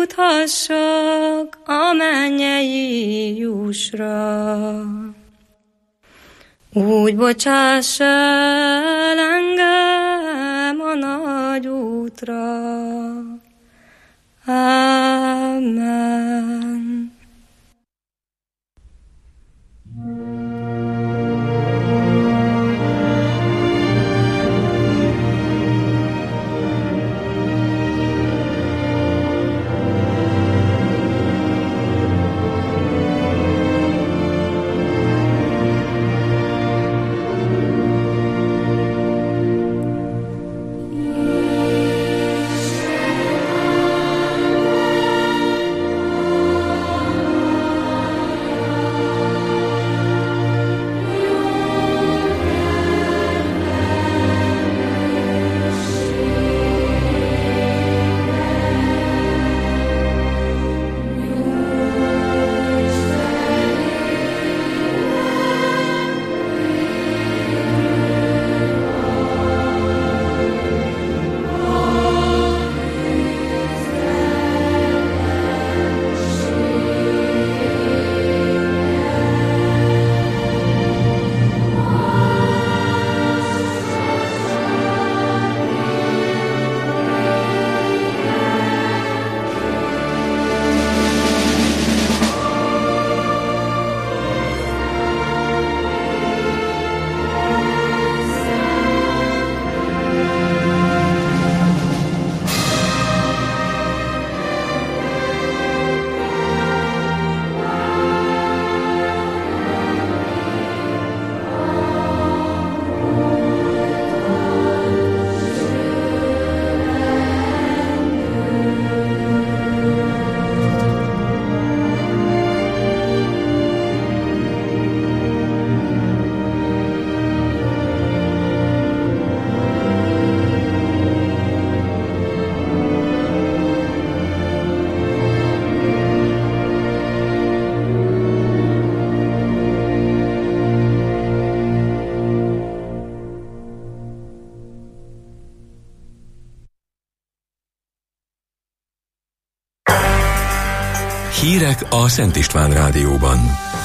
juthassak a mennyei jusra. Úgy bocsáss el engem a nagy útra. Amen. Hírek a Szent István Rádióban.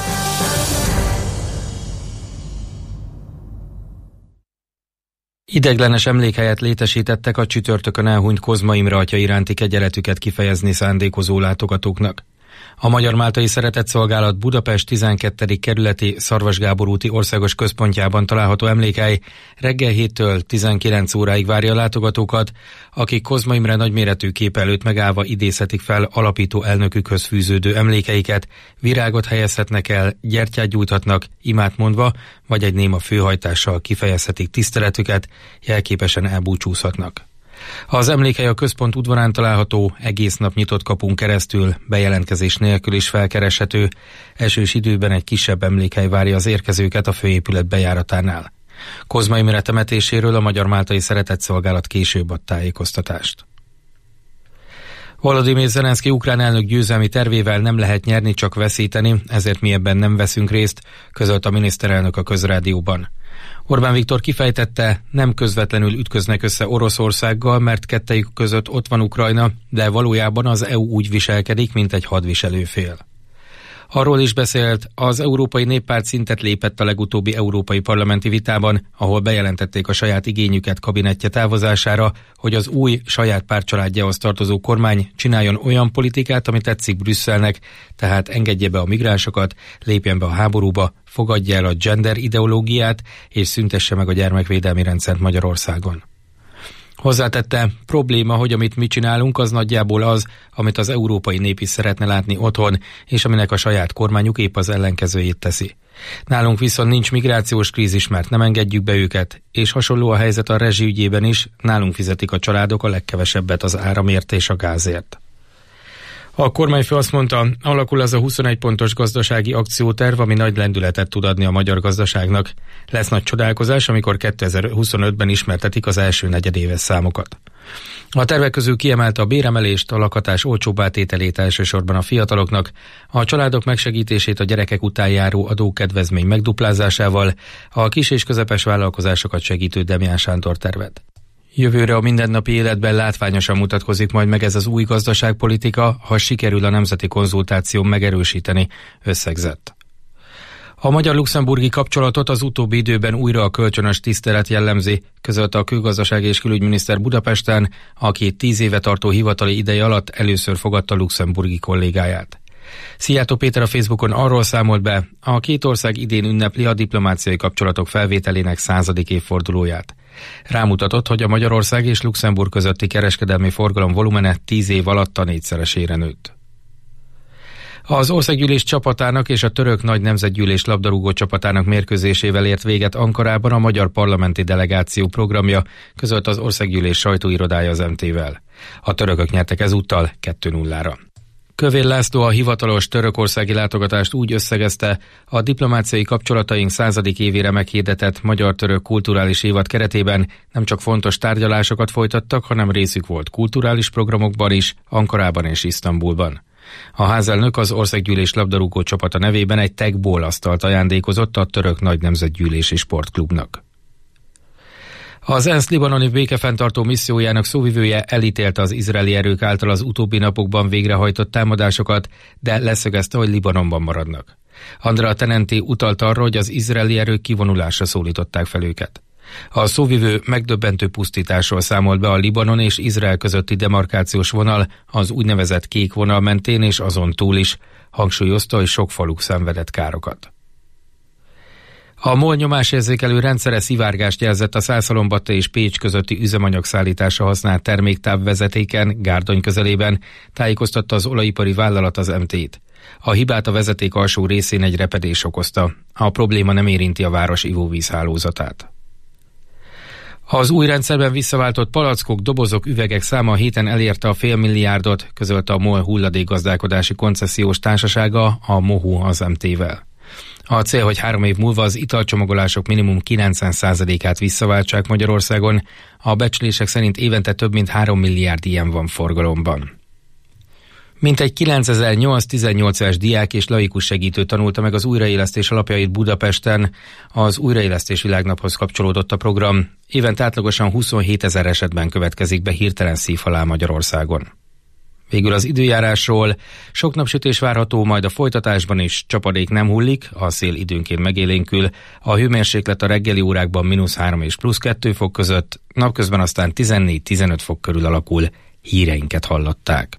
Ideiglenes emlékhelyet létesítettek a csütörtökön elhunyt Kozma Imre atya iránti kegyeletüket kifejezni szándékozó látogatóknak. A Magyar-Máltai Szeretetszolgálat Budapest 12. kerületi Szarvas Gábor úti országos központjában található emlékhely reggel 7-től 19 óráig várja a látogatókat, akik Kozma Imre nagyméretű kép előtt megállva idézhetik fel alapító elnökükhöz fűződő emlékeiket, virágot helyezhetnek el, gyertyát gyújthatnak, imát mondva, vagy egy néma főhajtással kifejezhetik tiszteletüket, jelképesen elbúcsúzhatnak. Az emlékhely a központ udvarán található, egész nap nyitott kapun keresztül, bejelentkezés nélkül is felkereshető, esős időben egy kisebb emlékhely várja az érkezőket a főépület bejáratánál. Kozma Imre temetéséről a Magyar-Máltai Szeretetszolgálat később ad tájékoztatást. Volodymyr Zelenszky ukrán elnök győzelmi tervével nem lehet nyerni, csak veszíteni, ezért mi ebben nem veszünk részt, közölt a miniszterelnök a Közrádióban. Orbán Viktor kifejtette, nem közvetlenül ütköznek össze Oroszországgal, mert kettejük között ott van Ukrajna, de valójában az EU úgy viselkedik, mint egy hadviselőfél. Arról is beszélt, az Európai Néppárt szintet lépett a legutóbbi európai parlamenti vitában, ahol bejelentették a saját igényüket kabinettje távozására, hogy az új saját pártcsaládjához tartozó kormány csináljon olyan politikát, ami tetszik Brüsszelnek, tehát engedje be a migránsokat, lépjen be a háborúba, fogadja el a gender ideológiát és szüntesse meg a gyermekvédelmi rendszert Magyarországon. Hozzátette, probléma, hogy amit mi csinálunk, az nagyjából az, amit az európai nép is szeretne látni otthon, és aminek a saját kormányuk épp az ellenkezőjét teszi. Nálunk viszont nincs migrációs krízis, mert nem engedjük be őket, és hasonló a helyzet a rezsi ügyében is, nálunk fizetik a családok a legkevesebbet az áramért és a gázért. A kormányfő azt mondta, alakul az a 21 pontos gazdasági akcióterv, ami nagy lendületet tud adni a magyar gazdaságnak. Lesz nagy csodálkozás, amikor 2025-ben ismertetik az első negyedéves számokat. A tervek közül kiemelte a béremelést, a lakhatás olcsóbbá tételét elsősorban a fiataloknak, a családok megsegítését a gyerekek után járó adókedvezmény megduplázásával, a kis és közepes vállalkozásokat segítő Demján Sándor tervet. Jövőre a mindennapi életben látványosan mutatkozik majd meg ez az új gazdaságpolitika, ha sikerül a nemzeti konzultáción megerősíteni, összegzett. A magyar-luxemburgi kapcsolatot az utóbbi időben újra a kölcsönös tisztelet jellemzi, közölte a külgazdasági és külügyminiszter Budapesten, aki 10 éve tartó hivatali ideje alatt először fogadta luxemburgi kollégáját. Szijjártó Péter a Facebookon arról számolt be, a két ország idén ünnepli a diplomáciai kapcsolatok felvételének 100. évfordulóját. Rámutatott, hogy a Magyarország és Luxemburg közötti kereskedelmi forgalom volumene 10 év alatt a 4-szeresére nőtt. Az országgyűlés csapatának és a török nagy nemzetgyűlés labdarúgó csapatának mérkőzésével ért véget Ankarában a magyar parlamenti delegáció programja, közölt az országgyűlés sajtóirodája az MT-vel. A törökök nyertek ezúttal 2-0-ra. Kövér László a hivatalos törökországi látogatást úgy összegezte, a diplomáciai kapcsolataink 100. évére meghirdetett magyar-török kulturális évad keretében nem csak fontos tárgyalásokat folytattak, hanem részük volt kulturális programokban is, Ankarában és Isztambulban. A házelnök az országgyűlés labdarúgó csapata nevében egy tegball asztalt ajándékozott a török nagy nemzetgyűlési sportklubnak. Az ENSZ libanoni békefenntartó missziójának szóvivője elítélte az izraeli erők által az utóbbi napokban végrehajtott támadásokat, de leszögezte, hogy Libanonban maradnak. Andrea Tenenti utalt arra, hogy az izraeli erők kivonulásra szólították fel őket. A szóvivő megdöbbentő pusztításról számolt be a Libanon és Izrael közötti demarkációs vonal, az úgynevezett kék vonal mentén és azon túl is, hangsúlyozta, hogy sok faluk szenvedett károkat. A MOL nyomásérzékelő rendszere szivárgást jelzett a Szászhalombatta és Pécs közötti üzemanyagszállításra használt terméktávvezetéken, Gárdony közelében, tájékoztatta az olajipari vállalat az MT-t. A hibát a vezeték alsó részén egy repedés okozta. A probléma nem érinti a város ivóvízhálózatát. Az új rendszerben visszaváltott palackok, dobozok, üvegek száma a héten elérte a 500 milliárdot, közölte a MOL hulladékgazdálkodási koncesziós társasága, a MOHU az MT-vel. A cél, hogy 3 év múlva az italcsomagolások minimum 90%-át visszaváltsák Magyarországon, a becslések szerint évente több mint 3 milliárd ilyen van forgalomban. Mintegy 9818 éves diák és laikus segítő tanulta meg az újraélesztés alapjait Budapesten. Az Újraélesztés Világnaphoz kapcsolódott a program. Évente átlagosan 27 000 esetben következik be hirtelen szívhalál Magyarországon. Végül az időjárásról: sok napsütés várható, majd a folytatásban is csapadék nem hullik, a szél időnként megélénkül, a hőmérséklet a reggeli órákban -3 és +2 fok között, napközben aztán 14-15 fok körül alakul. Híreinket hallották.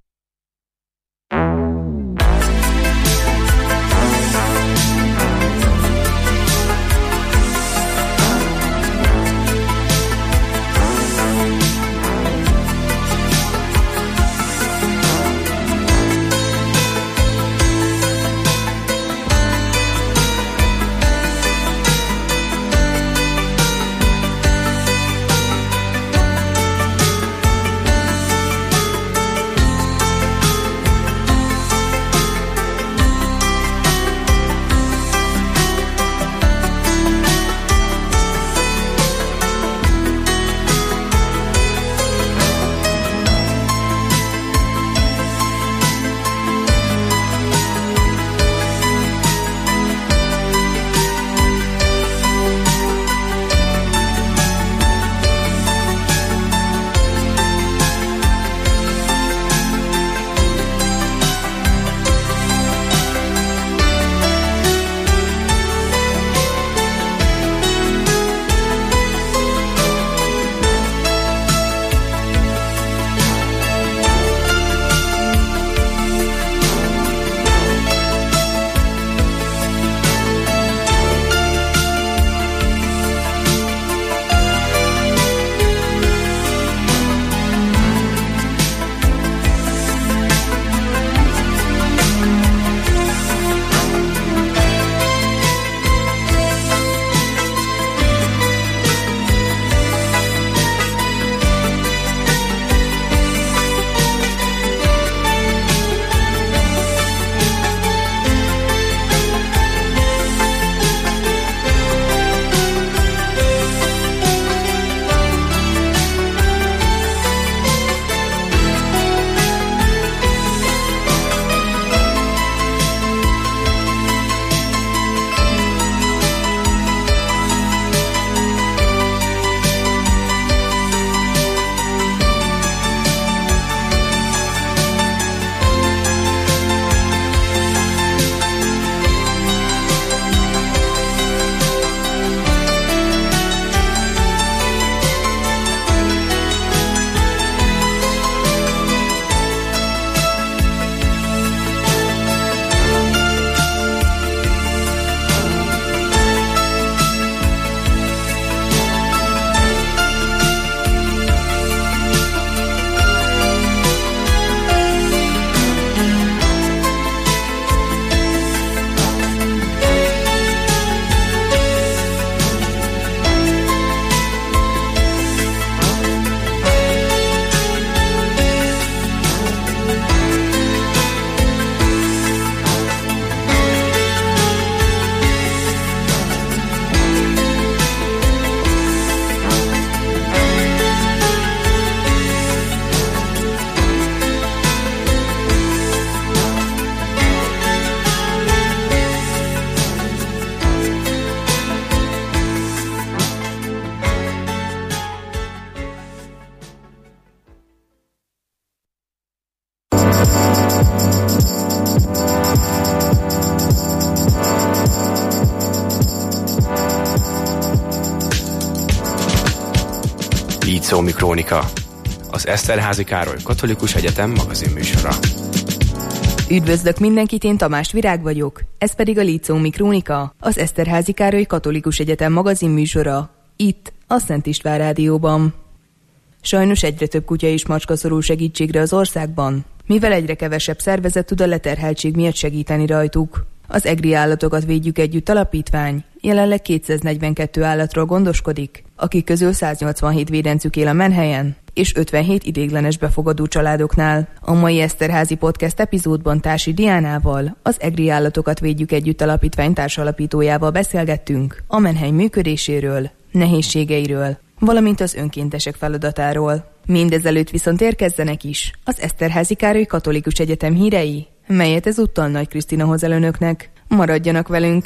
Líceumi Krónika, az Eszterházy Károly Katolikus Egyetem magazinműsora. Üdvözlök mindenkit, én Tamás Virág vagyok, ez pedig a Líceumi Krónika, az Eszterházy Károly Katolikus Egyetem magazinműsora, itt a Szent István Rádióban. Sajnos egyre több kutya és macska szorul segítségre az országban, mivel egyre kevesebb szervezet tud a leterheltség miatt segíteni rajtuk. Az EGRI Állatokat Védjük Együtt alapítvány jelenleg 242 állatról gondoskodik, akik közül 187 védencük él a menhelyen, és 57 ideiglenes befogadó családoknál. A mai Eszterházy podcast epizódban Társi Diánával, az EGRI Állatokat Védjük Együtt alapítvány társalapítójával beszélgettünk a menhely működéséről, nehézségeiről, valamint az önkéntesek feladatáról. Mindezelőtt viszont érkezzenek is az Eszterházy Károly Katolikus Egyetem hírei, melyet ezúttal Nagy Krisztina hoz el önöknek. Maradjanak velünk!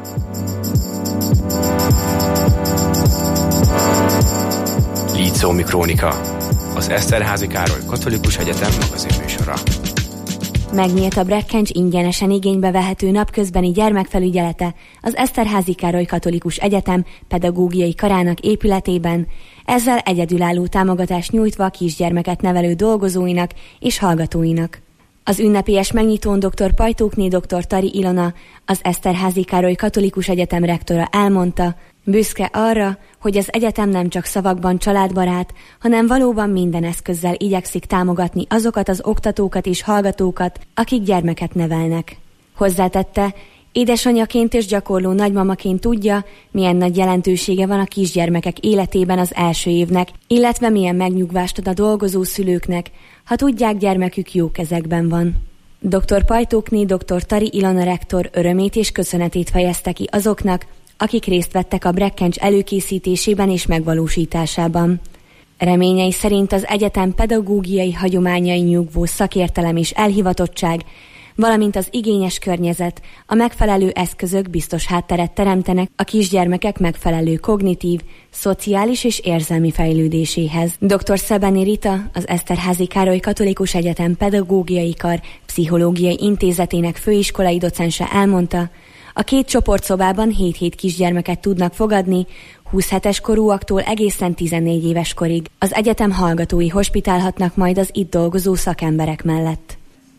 Líceumi Krónika, az Eszterházy Károly Katolikus Egyetem magazinműsora. Megnyílt a Brekkencs ingyenesen igénybe vehető napközbeni gyermekfelügyelete az Eszterházy Károly Katolikus Egyetem pedagógiai karának épületében, ezzel egyedülálló támogatást nyújtva a kisgyermeket nevelő dolgozóinak és hallgatóinak. Az ünnepélyes megnyitón dr. Pajtókné dr. Tari Ilona, az Eszterházy Károly Katolikus Egyetem rektora elmondta, büszke arra, hogy az egyetem nem csak szavakban családbarát, hanem valóban minden eszközzel igyekszik támogatni azokat az oktatókat és hallgatókat, akik gyermeket nevelnek. Hozzátette, édesanyaként és gyakorló nagymamaként tudja, milyen nagy jelentősége van a kisgyermekek életében az első évnek, illetve milyen megnyugvást ad a dolgozó szülőknek, ha tudják, gyermekük jó kezekben van. Dr. Pajtókné dr. Tari Ilona rektor örömét és köszönetét fejezte ki azoknak, akik részt vettek a Brekkencs előkészítésében és megvalósításában. Reményei szerint az egyetem pedagógiai hagyományai nyugvó szakértelem és elhivatottság, valamint az igényes környezet, a megfelelő eszközök biztos hátteret teremtenek a kisgyermekek megfelelő kognitív, szociális és érzelmi fejlődéséhez. Dr. Szebeni Rita, az Eszterházy Károly Katolikus Egyetem Pedagógiai Kar Pszichológiai Intézetének főiskolai docense elmondta, a két csoportszobában 7 kisgyermeket tudnak fogadni, 20 hetes korúaktól egészen 14 éves korig. Az egyetem hallgatói hospitálhatnak majd az itt dolgozó szakemberek mellett.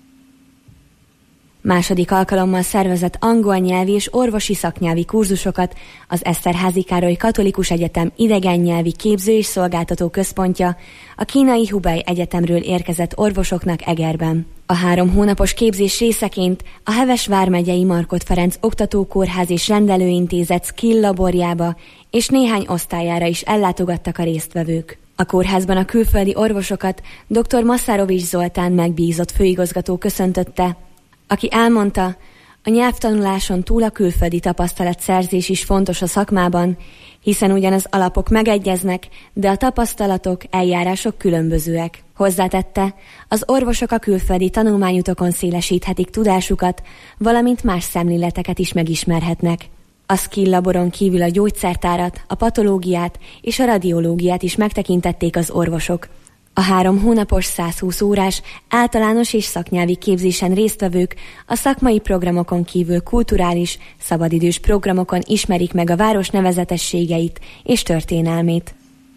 Második alkalommal szervezett angol nyelvi és orvosi szaknyelvi kurzusokat az Eszterházy Károly Katolikus Egyetem idegennyelvi képző és szolgáltató központja a kínai Hubei Egyetemről érkezett orvosoknak Egerben. A 3 hónapos képzés részeként a Heves vármegyei Markhot Ferenc Oktatókórház és Rendelőintézet skill laborjába és néhány osztályára is ellátogattak a résztvevők. A kórházban a külföldi orvosokat dr. Masszárovics Zoltán megbízott főigazgató köszöntötte, aki elmondta, a nyelvtanuláson túl a külföldi tapasztalatszerzés is fontos a szakmában, hiszen ugyan az alapok megegyeznek, de a tapasztalatok, eljárások különbözőek. Hozzátette, az orvosok a külföldi tanulmányutakon szélesíthetik tudásukat, valamint más szemléleteket is megismerhetnek. A skill laboron kívül a gyógyszertárat, a patológiát és a radiológiát is megtekintették az orvosok. A 3 hónapos 120 órás általános és szaknyelvi képzésen résztvevők a szakmai programokon kívül kulturális, szabadidős programokon ismerik meg a város nevezetességeit és történelmét.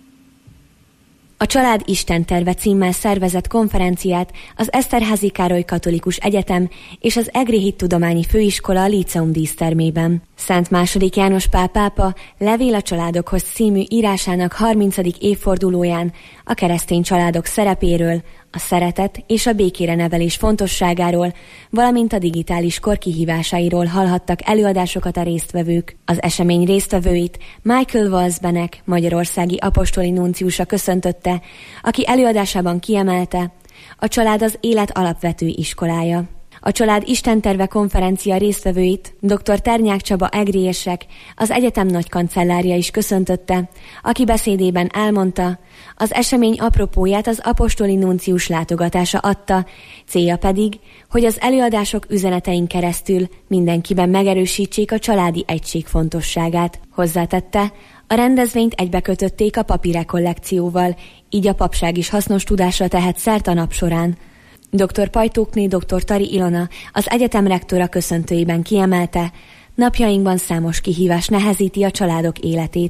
A Család Istenterve címmel szervezett konferenciát az Eszterházy Károly Katolikus Egyetem és az EGRI Hittudományi Főiskola a Líceum dísztermében. Szent II. János Pál pápa Levél a családokhoz című írásának 30. évfordulóján a keresztény családok szerepéről, a szeretet és a békére nevelés fontosságáról, valamint a digitális kor kihívásairól hallhattak előadásokat a résztvevők. Az esemény résztvevőit Michael Walsbenek, magyarországi apostoli nunciusa köszöntötte, aki előadásában kiemelte, a család az élet alapvető iskolája. A Család Istenterve konferencia résztvevőit dr. Ternyák Csaba egriések, az egyetem nagykancellárja is köszöntötte, aki beszédében elmondta, az esemény apropóját az apostoli nuncius látogatása adta, célja pedig, hogy az előadások üzenetein keresztül mindenkiben megerősítsék a családi egység fontosságát. Hozzátette, a rendezvényt egybekötötték a papi rekollekcióval, így a papság is hasznos tudásra tehet szert a nap során. Dr. Pajtókné dr. Tari Ilona, az egyetem rektora köszöntőjében kiemelte, napjainkban számos kihívás nehezíti a családok életét.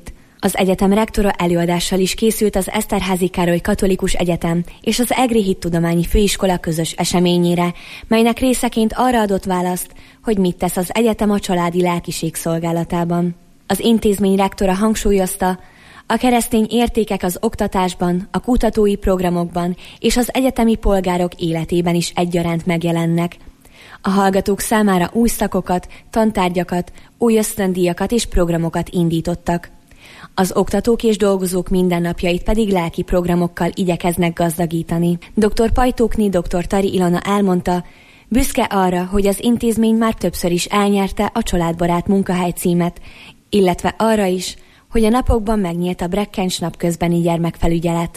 Az egyetem rektora előadással is készült az Eszterházy Károly Katolikus Egyetem és az Egri Hittudományi Főiskola közös eseményére, melynek részeként arra adott választ, hogy mit tesz az egyetem a családi lelkiség szolgálatában. Az intézmény rektora hangsúlyozta, a keresztény értékek az oktatásban, a kutatói programokban és az egyetemi polgárok életében is egyaránt megjelennek. A hallgatók számára új szakokat, tantárgyakat, új ösztöndíjakat és programokat indítottak. Az oktatók és dolgozók mindennapjait pedig lelki programokkal igyekeznek gazdagítani. Dr. Pajtókné dr. Tari Ilona elmondta, büszke arra, hogy az intézmény már többször is elnyerte a Családbarát munkahely címet, illetve arra is, hogy a napokban megnyílt a Brekkencs napközbeni gyermekfelügyelet.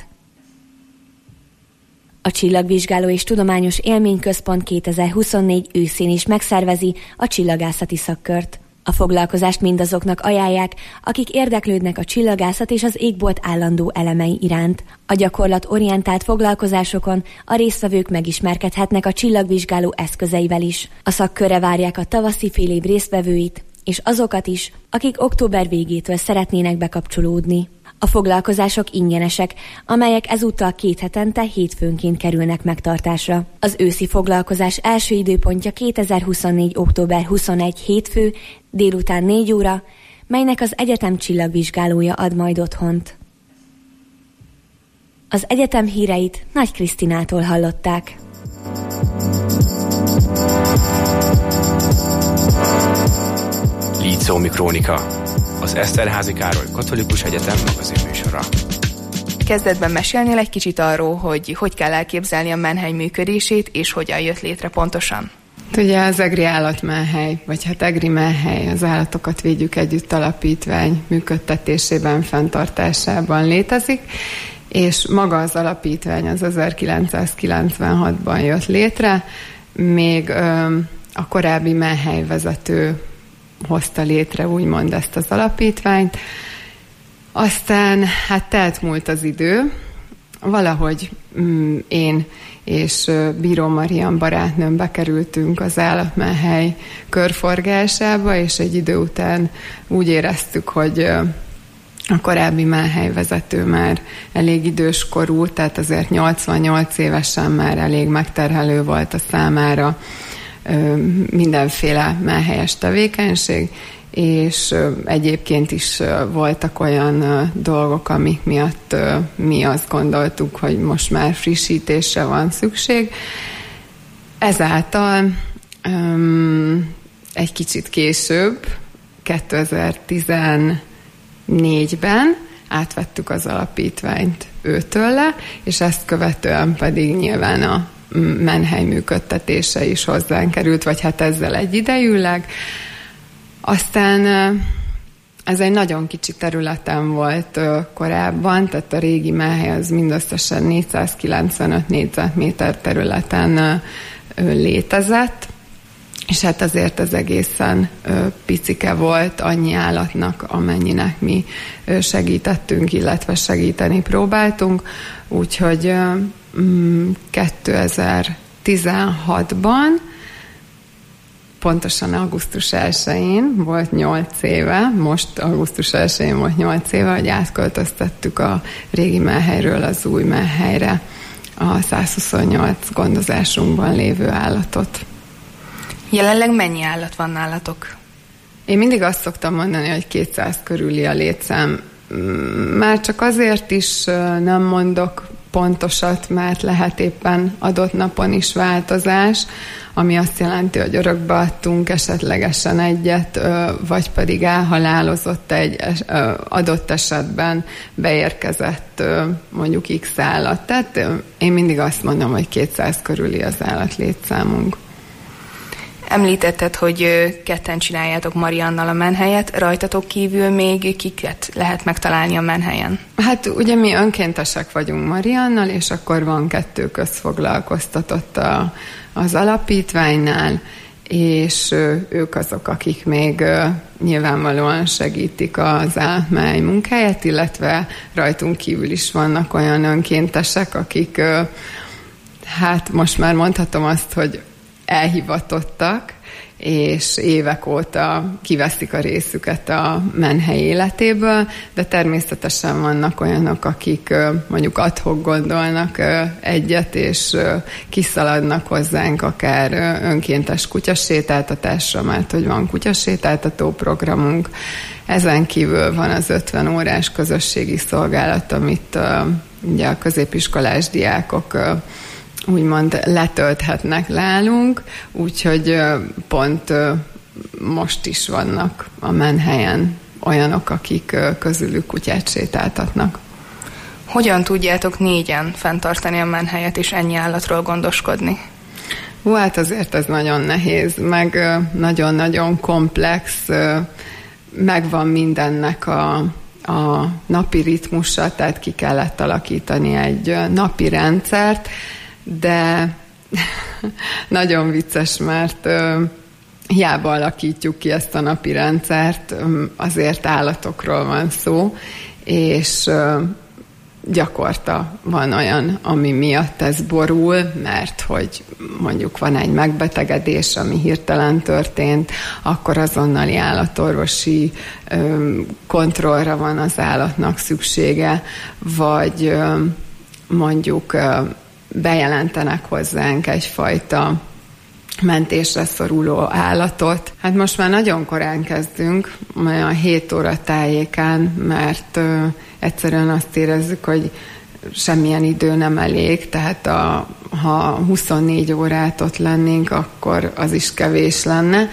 A Csillagvizsgáló és Tudományos Élményközpont 2024 őszén is megszervezi a csillagászati szakkört. A foglalkozást mindazoknak ajánlják, akik érdeklődnek a csillagászat és az égbolt állandó elemei iránt. A gyakorlatorientált foglalkozásokon a résztvevők megismerkedhetnek a csillagvizsgáló eszközeivel is. A szakkörre várják a tavaszi félév résztvevőit, és azokat is, akik október végétől szeretnének bekapcsolódni. A foglalkozások ingyenesek, amelyek ezúttal 2 hetente hétfőnként kerülnek megtartásra. Az őszi foglalkozás első időpontja 2024. október 21 hétfő, délután 4 óra, melynek az egyetem csillagvizsgálója ad majd otthont. Az egyetem híreit Nagy Krisztinától hallották. Líceumi Krónika, az Eszterházy Károly Katolikus Egyetem magazinműsora. Kezdetben mesélnél egy kicsit arról, hogy kell elképzelni a menhely működését, és hogyan jött létre pontosan? Ugye az Egri Állatmenhely, vagy hát Egri Menhely, az Állatokat Védjük Együtt alapítvány működtetésében, fenntartásában létezik, és maga az alapítvány az 1996-ban jött létre, még a korábbi menhelyvezető hozta létre úgymond ezt az alapítványt. Aztán hát telt múlt az idő, valahogy én és Bíró Marian barátnőm bekerültünk az állatmenhely körforgásába, és egy idő után úgy éreztük, hogy a korábbi menhelyvezető már elég időskorú, tehát azért 88 évesen már elég megterhelő volt a számára mindenféle menhelyes tevékenység, és egyébként is voltak olyan dolgok, amik miatt mi azt gondoltuk, hogy most már frissítésre van szükség. Ezáltal egy kicsit később, 2014-ben átvettük az alapítványt őtőle, és ezt követően pedig nyilván a menhely működtetése is hozzánk került, vagy hát ezzel egyidejűleg. Aztán ez egy nagyon kicsi területen volt korábban, tehát a régi menhely az mindösszesen 495 négyzetméter területen létezett, és hát azért ez egészen picike volt annyi állatnak, amennyinek mi segítettünk, illetve segíteni próbáltunk, úgyhogy 2016-ban pontosan augusztus 1-én volt 8 éve, most augusztus 1-én volt 8 éve, hogy átköltöztettük a régi menhelyről az új menhelyre a 128 gondozásunkban lévő állatot. Jelenleg mennyi állat van nálatok? Én mindig azt szoktam mondani, hogy 200 körüli a létszám. Már csak azért is nem mondok pontosat, mert lehet éppen adott napon is változás, ami azt jelenti, hogy örökbe adtunk esetlegesen egyet, vagy pedig elhalálozott egy adott esetben beérkezett mondjuk X állat. Tehát én mindig azt mondom, hogy 200 körüli az állatlétszámunk. Említetted, hogy ketten csináljátok Mariannal a menhelyet, rajtatok kívül még kiket lehet megtalálni a menhelyen? Hát ugye mi önkéntesek vagyunk Mariannal, és akkor van 2 közfoglalkoztatott az alapítványnál, és ők azok, akik még nyilvánvalóan segítik az állatmenhely munkáját, illetve rajtunk kívül is vannak olyan önkéntesek, akik hát most már mondhatom azt, hogy elhivatottak, és évek óta kiveszik a részüket a menhely életéből, de természetesen vannak olyanok, akik mondjuk ad-hoc gondolnak egyet, és kiszaladnak hozzánk akár önkéntes kutyasétáltatásra, mert hogy van kutyasétáltató programunk. Ezen kívül van az 50 órás közösségi szolgálat, amit ugye a középiskolás diákok úgymond letölthetnek nálunk, úgyhogy pont most is vannak a menhelyen olyanok, akik közülük kutyát sétáltatnak. Hogyan tudjátok 4-en fenntartani a menhelyet és ennyi állatról gondoskodni? Hát azért ez nagyon nehéz, meg nagyon-nagyon komplex, megvan mindennek a napi ritmusa, tehát ki kellett alakítani egy napi rendszert, de nagyon vicces, mert hiába alakítjuk ki ezt a napi rendszert, azért állatokról van szó, és gyakorta van olyan, ami miatt ez borul, mert hogy mondjuk van egy megbetegedés, ami hirtelen történt, akkor azonnali állatorvosi kontrollra van az állatnak szüksége, vagy mondjuk bejelentenek hozzánk egyfajta mentésre szoruló állatot. Hát most már nagyon korán kezdünk, olyan 7 óra tájékán, mert egyszerűen azt érezzük, hogy semmilyen idő nem elég, tehát ha 24 órát ott lennénk, akkor az is kevés lenne,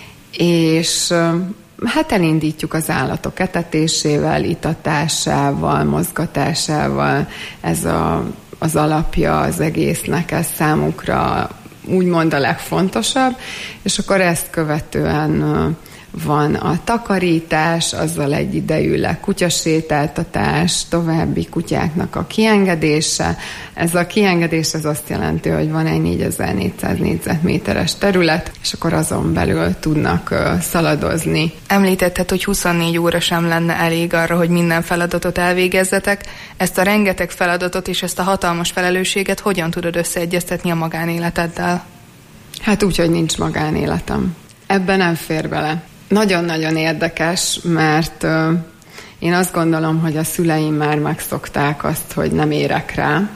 és hát elindítjuk az állatok etetésével, itatásával, mozgatásával, ez az alapja az egésznek, ez számukra úgymond a legfontosabb, és akkor ezt követően van a takarítás, azzal egyidejűleg kutyasétáltatás, további kutyáknak a kiengedése. Ez a kiengedés az azt jelenti, hogy van egy 4400 négyzetméteres terület, és akkor azon belül tudnak szaladozni. Említetted, hogy 24 óra sem lenne elég arra, hogy minden feladatot elvégezzetek. Ezt a rengeteg feladatot és ezt a hatalmas felelősséget hogyan tudod összeegyeztetni a magánéleteddel? Hát úgy, hogy nincs magánéletem. Ebben nem fér bele. Nagyon-nagyon érdekes, mert én azt gondolom, hogy a szüleim már megszokták azt, hogy nem érek rá.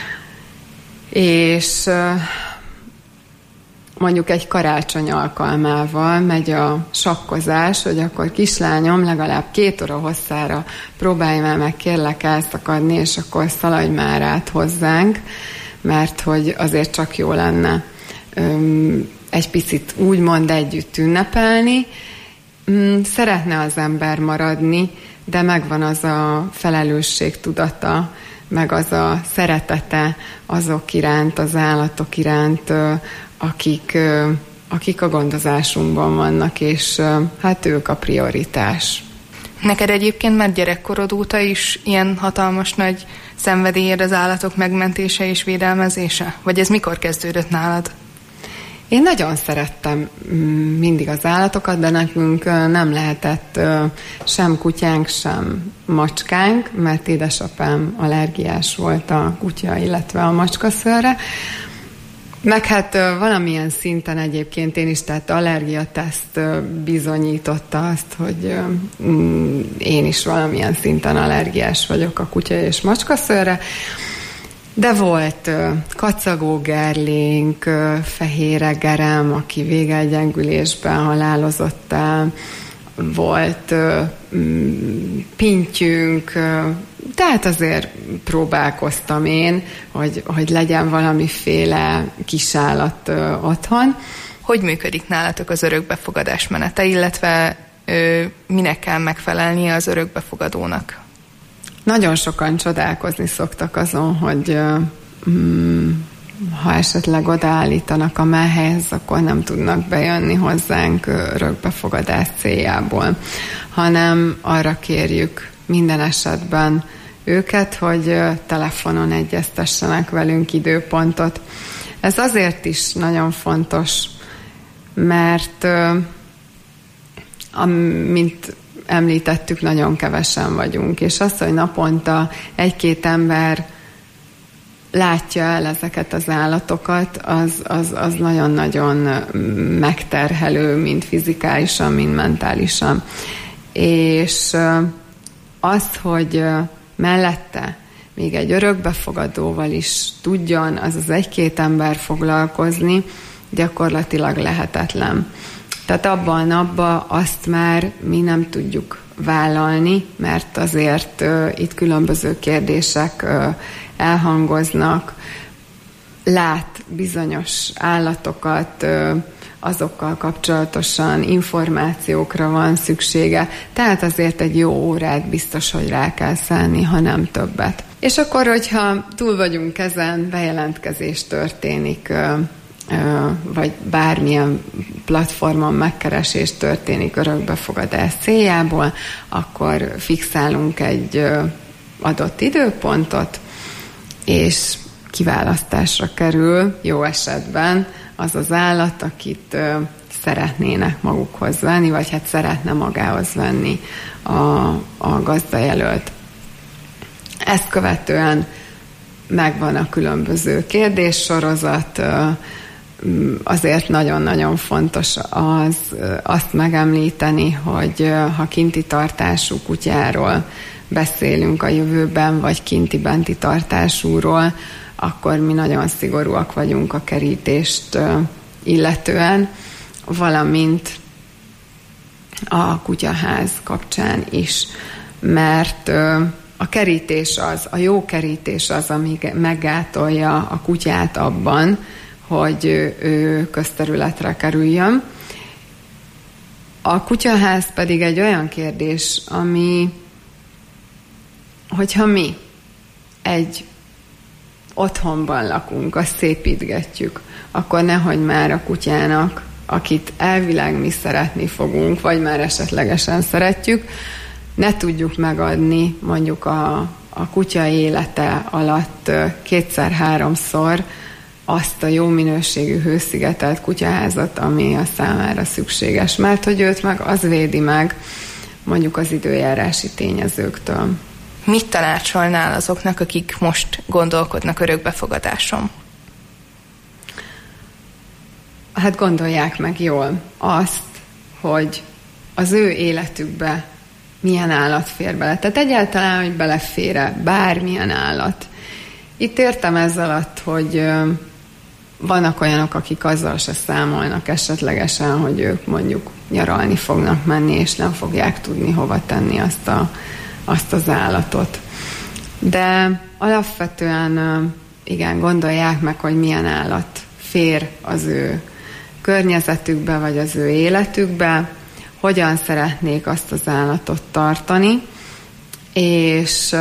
És mondjuk egy karácsony alkalmával megy a sakkozás, hogy akkor kislányom legalább 2 óra hosszára próbálj meg kérlek elszakadni, és akkor szaladj már át hozzánk, mert hogy azért csak jó lenne egy picit úgymond együtt ünnepelni. Szeretne az ember maradni, de megvan az a felelősségtudata, meg az a szeretete azok iránt, az állatok iránt, akik a gondozásunkban vannak, és hát ők a prioritás. Neked egyébként már gyerekkorod óta is ilyen hatalmas nagy szenvedélyed az állatok megmentése és védelmezése? Vagy ez mikor kezdődött nálad? Én nagyon szerettem mindig az állatokat, de nekünk nem lehetett sem kutyánk, sem macskánk, mert édesapám allergiás volt a kutya, illetve a macskaszőrre. Meg hát valamilyen szinten egyébként én is, tehát allergiateszt bizonyította azt, hogy én is valamilyen szinten allergiás vagyok a kutya és macskaszőrre. De volt kacagó gerlénk, fehér gerem, aki végelgyengülésben halálozott el, volt pintyünk, tehát azért próbálkoztam én, hogy legyen valamiféle kisállat otthon. Hogy működik nálatok az örökbefogadás menete, illetve minek kell megfelelnie az örökbefogadónak? Nagyon sokan csodálkozni szoktak azon, hogy ha esetleg odaállítanak a menhelyhez, akkor nem tudnak bejönni hozzánk örökbefogadás céljából, hanem arra kérjük minden esetben őket, hogy telefonon egyeztessenek velünk időpontot. Ez azért is nagyon fontos, mert mint említettük, nagyon kevesen vagyunk, és az, hogy naponta 1-2 ember látja el ezeket az állatokat, az nagyon-nagyon megterhelő, mind fizikálisan, mind mentálisan. És az, hogy mellette még egy örökbefogadóval is tudjon az egy-két ember foglalkozni, gyakorlatilag lehetetlen. Tehát abban a napban azt már mi nem tudjuk vállalni, mert azért itt különböző kérdések elhangoznak, lát bizonyos állatokat, azokkal kapcsolatosan információkra van szüksége, tehát azért egy jó órát biztos, hogy rá kell szállni, ha nem többet. És akkor, hogyha túl vagyunk ezen, bejelentkezés történik, vagy bármilyen platformon megkeresés történik örökbefogadás céljából, akkor fixálunk egy adott időpontot, és kiválasztásra kerül jó esetben az az állat, akit szeretnének magukhoz venni, vagy hát szeretne magához venni a gazdajelölt. Ezt követően megvan a különböző kérdéssorozat, azért nagyon-nagyon fontos azt megemlíteni, hogy ha kinti tartású kutyáról beszélünk a jövőben, vagy kinti-benti tartásúról, akkor mi nagyon szigorúak vagyunk a kerítést illetően, valamint a kutyaház kapcsán is, mert a kerítés a jó kerítés az, ami meggátolja a kutyát abban, hogy ő közterületre kerüljön. A kutyaház pedig egy olyan kérdés, ami, hogyha mi egy otthonban lakunk, azt szépítgetjük, akkor nehogy már a kutyának, akit elvileg mi szeretni fogunk, vagy már esetlegesen szeretjük, ne tudjuk megadni mondjuk a kutya élete alatt 2-3-szor azt a jó minőségű hőszigetelt kutyaházat, ami a számára szükséges, mert hogy őt meg az védi meg mondjuk az időjárási tényezőktől. Mit tanácsolnál azoknak, akik most gondolkodnak örökbefogadáson? Hát gondolják meg jól azt, hogy az ő életükbe milyen állat fér bele. Tehát egyáltalán, hogy belefér-e bármilyen állat. Itt értem ez alatt, hogy vannak olyanok, akik azzal se számolnak esetlegesen, hogy ők mondjuk nyaralni fognak menni, és nem fogják tudni hova tenni azt az állatot. De alapvetően igen, gondolják meg, hogy milyen állat fér az ő környezetükbe, vagy az ő életükbe, hogyan szeretnék azt az állatot tartani, és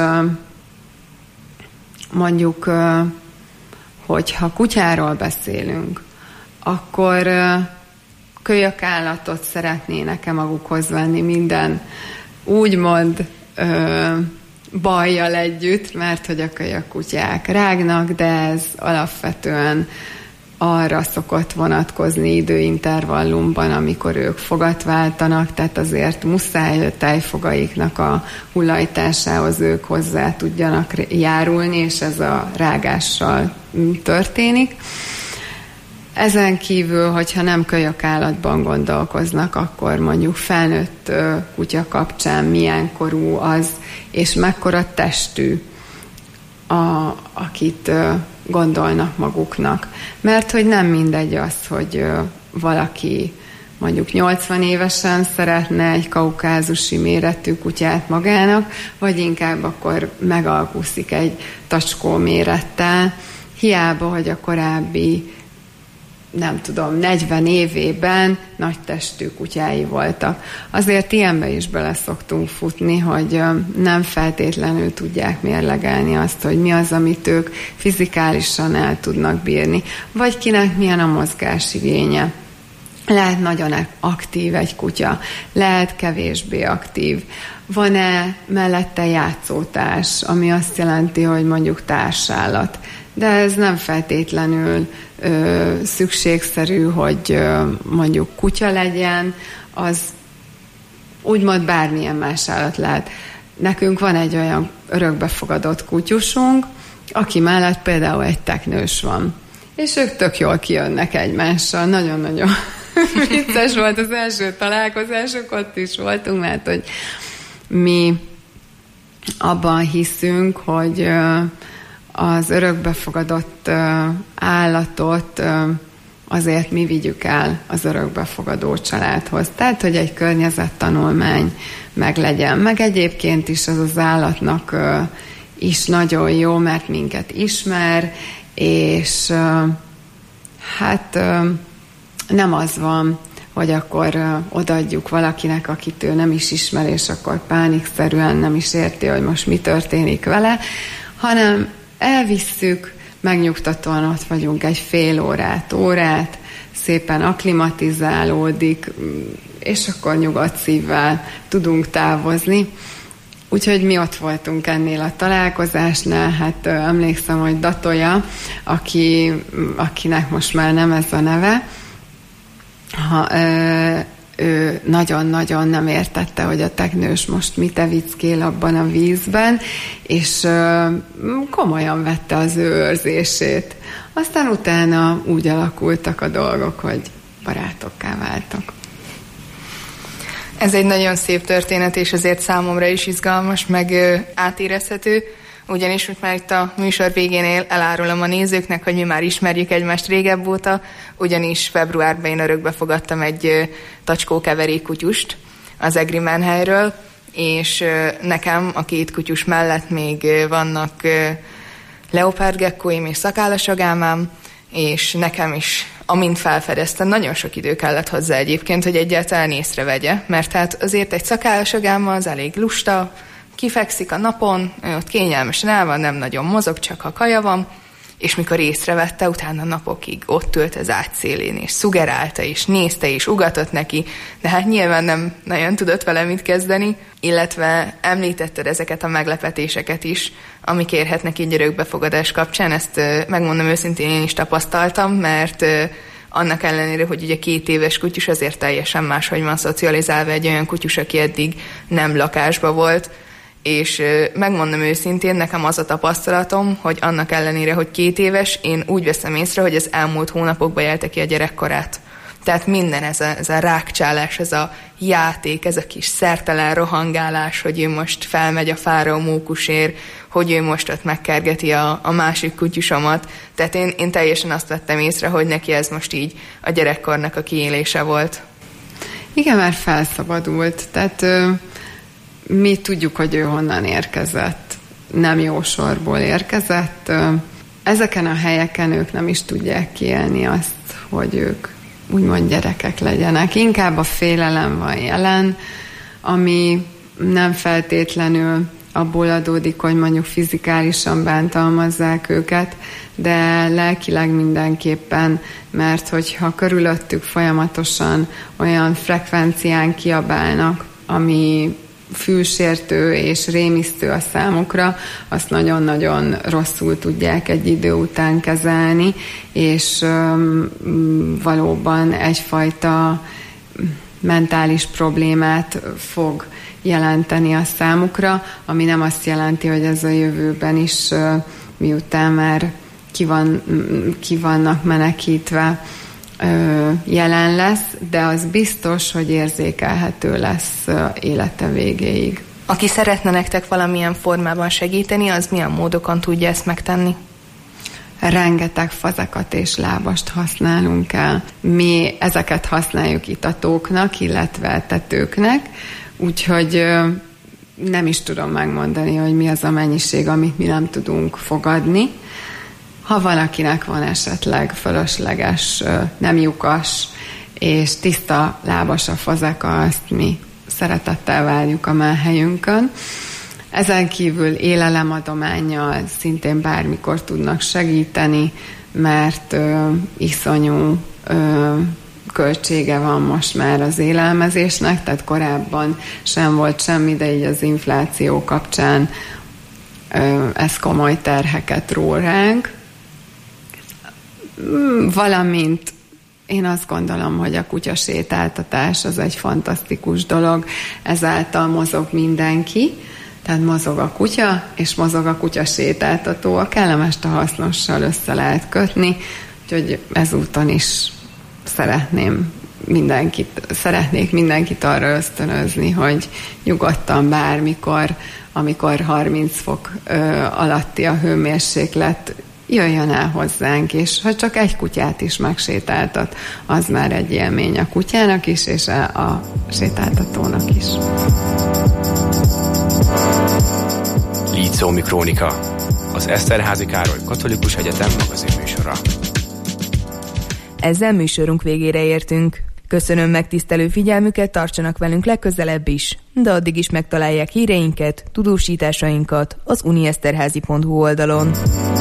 mondjuk, hogyha kutyáról beszélünk, akkor kölyökállatot szeretnének-e magukhoz venni minden úgymond bajjal együtt, mert hogy a kölyökkutyák rágnak, de ez alapvetően arra szokott vonatkozni időintervallumban, amikor ők fogat váltanak, tehát azért muszáj a tejfogaiknak a hullajtásához ők hozzá tudjanak járulni, és ez a rágással történik. Ezen kívül, hogyha nem kölyökállatban gondolkoznak, akkor mondjuk felnőtt kutya kapcsán milyen korú az, és mekkora testű, akit gondolnak maguknak. Mert hogy nem mindegy az, hogy valaki mondjuk 80 évesen szeretne egy kaukázusi méretű kutyát magának, vagy inkább akkor megalkuszik egy tacskó mérettel, hiába, hogy a korábbi 40 évében nagy testű kutyái voltak. Azért ilyenbe is bele szoktunk futni, hogy nem feltétlenül tudják mérlegelni azt, hogy mi az, amit ők fizikálisan el tudnak bírni, vagy kinek milyen a mozgásigénye. Lehet nagyon aktív egy kutya, lehet kevésbé aktív. Van-e mellette játszótárs, ami azt jelenti, hogy mondjuk társállat. De ez nem feltétlenül szükségszerű, hogy mondjuk kutya legyen, az úgymond bármilyen más állat lehet. Nekünk van egy olyan örökbefogadott kutyusunk, aki mellett például egy teknős van. És ők tök jól kijönnek egymással. Nagyon-nagyon vicces volt az első találkozások, ott is voltunk, mert hogy mi abban hiszünk, hogy az örökbefogadott állatot azért mi vigyük el az örökbefogadó családhoz. Tehát, hogy egy környezettanulmány meglegyen. Meg egyébként is az állatnak is nagyon jó, mert minket ismer, és hát nem az van, hogy akkor odaadjuk valakinek, akit ő nem is ismer, és akkor pánikszerűen nem is érti, hogy most mi történik vele, hanem elvisszük, megnyugtatóan ott vagyunk egy fél órát, szépen akklimatizálódik, és akkor nyugodt szívvel tudunk távozni. Úgyhogy mi ott voltunk ennél a találkozásnál, hát emlékszem, hogy Datolya, akinek most már nem ez a neve, ő nagyon-nagyon nem értette, hogy a teknős most mit evickél abban a vízben, és komolyan vette az ő őrzését. Aztán utána úgy alakultak a dolgok, hogy barátokká váltak. Ez egy nagyon szép történet, és azért számomra is izgalmas, meg átérezhető, ugyanis most már itt a műsor végénél elárulom a nézőknek, hogy mi már ismerjük egymást régebb óta, ugyanis februárban én örökbe fogadtam egy tacskókeverék kutyust az Egri menhelyről, és nekem a 2 kutyus mellett még vannak leopárdgekkóim és szakállasagálmám, és nekem is, amint felfedeztem, nagyon sok idő kellett hozzá egyébként, hogy egyáltalán észrevegye, mert hát azért egy szakállasagálma az elég lusta, kifekszik a napon, ott kényelmesen el van, nem nagyon mozog, csak ha kaja van, és mikor észrevette, utána napokig ott ült az ágy szélén, és szugerálta, és nézte, és ugatott neki, de hát nyilván nem nagyon tudott vele mit kezdeni, illetve említetted ezeket a meglepetéseket is, amik érhetnek így örökbefogadás kapcsán, ezt megmondom őszintén én is tapasztaltam, mert annak ellenére, hogy ugye 2 éves kutyus azért teljesen máshogy van szocializálva egy olyan kutyus, aki eddig nem lakásba volt, és megmondom őszintén, nekem az a tapasztalatom, hogy annak ellenére, hogy 2 éves, én úgy veszem észre, hogy az elmúlt hónapokban élte ki a gyerekkorát. Tehát minden ez a rákcsálás, ez a játék, ez a kis szertelen rohangálás, hogy ő most felmegy a fára a mókusért, hogy ő most ott megkergeti a másik kutyusomat. Tehát én teljesen azt vettem észre, hogy neki ez most így a gyerekkornak a kiélése volt. Igen, már felszabadult. Tehát mi tudjuk, hogy ő honnan érkezett. Nem jó sorból érkezett. Ezeken a helyeken ők nem is tudják kiélni azt, hogy ők úgymond gyerekek legyenek. Inkább a félelem van jelen, ami nem feltétlenül abból adódik, hogy mondjuk fizikálisan bántalmazzák őket, de lelkileg mindenképpen, mert hogyha körülöttük folyamatosan olyan frekvencián kiabálnak, ami fülsértő és rémisztő a számukra, azt nagyon-nagyon rosszul tudják egy idő után kezelni, és valóban egyfajta mentális problémát fog jelenteni a számukra, ami nem azt jelenti, hogy ez a jövőben is, miután már ki vannak menekítve, jelen lesz, de az biztos, hogy érzékelhető lesz élete végéig. Aki szeretne nektek valamilyen formában segíteni, az milyen módokon tudja ezt megtenni? Rengeteg fazekat és lábast használunk el. Mi ezeket használjuk itatóknak, illetve tetőknek, úgyhogy nem is tudom megmondani, hogy mi az a mennyiség, amit mi nem tudunk fogadni. Ha valakinek van esetleg fölösleges, nem lyukas és tiszta lábas a fazeka, azt mi szeretettel várjuk a menhelyünkön. Ezen kívül élelemadománnyal szintén bármikor tudnak segíteni, mert iszonyú költsége van most már az élelmezésnek, tehát korábban sem volt semmi, de így az infláció kapcsán ez komoly terheket ró ránk. Valamint én azt gondolom, hogy a kutyasétáltatás az egy fantasztikus dolog, ezáltal mozog mindenki, Tehát mozog a kutya, és mozog a kutya sétáltató. A kellemest a hasznossal össze lehet kötni, úgyhogy ezúton is szeretnék mindenkit arra ösztönözni, hogy nyugodtan bármikor, amikor 30 fok alatti a hőmérséklet, jöjjön el hozzánk, és ha csak egy kutyát is megsétáltat, az már egy élmény a kutyának is, és a sétáltatónak is. Líceumi Krónika, az Eszterházy Károly Katolikus Egyetem magazinműsora. Ezzel műsorunk végére értünk. Köszönöm megtisztelő figyelmüket, tartsanak velünk legközelebb is, de addig is megtalálják híreinket, tudósításainkat az unieszterházy.hu oldalon.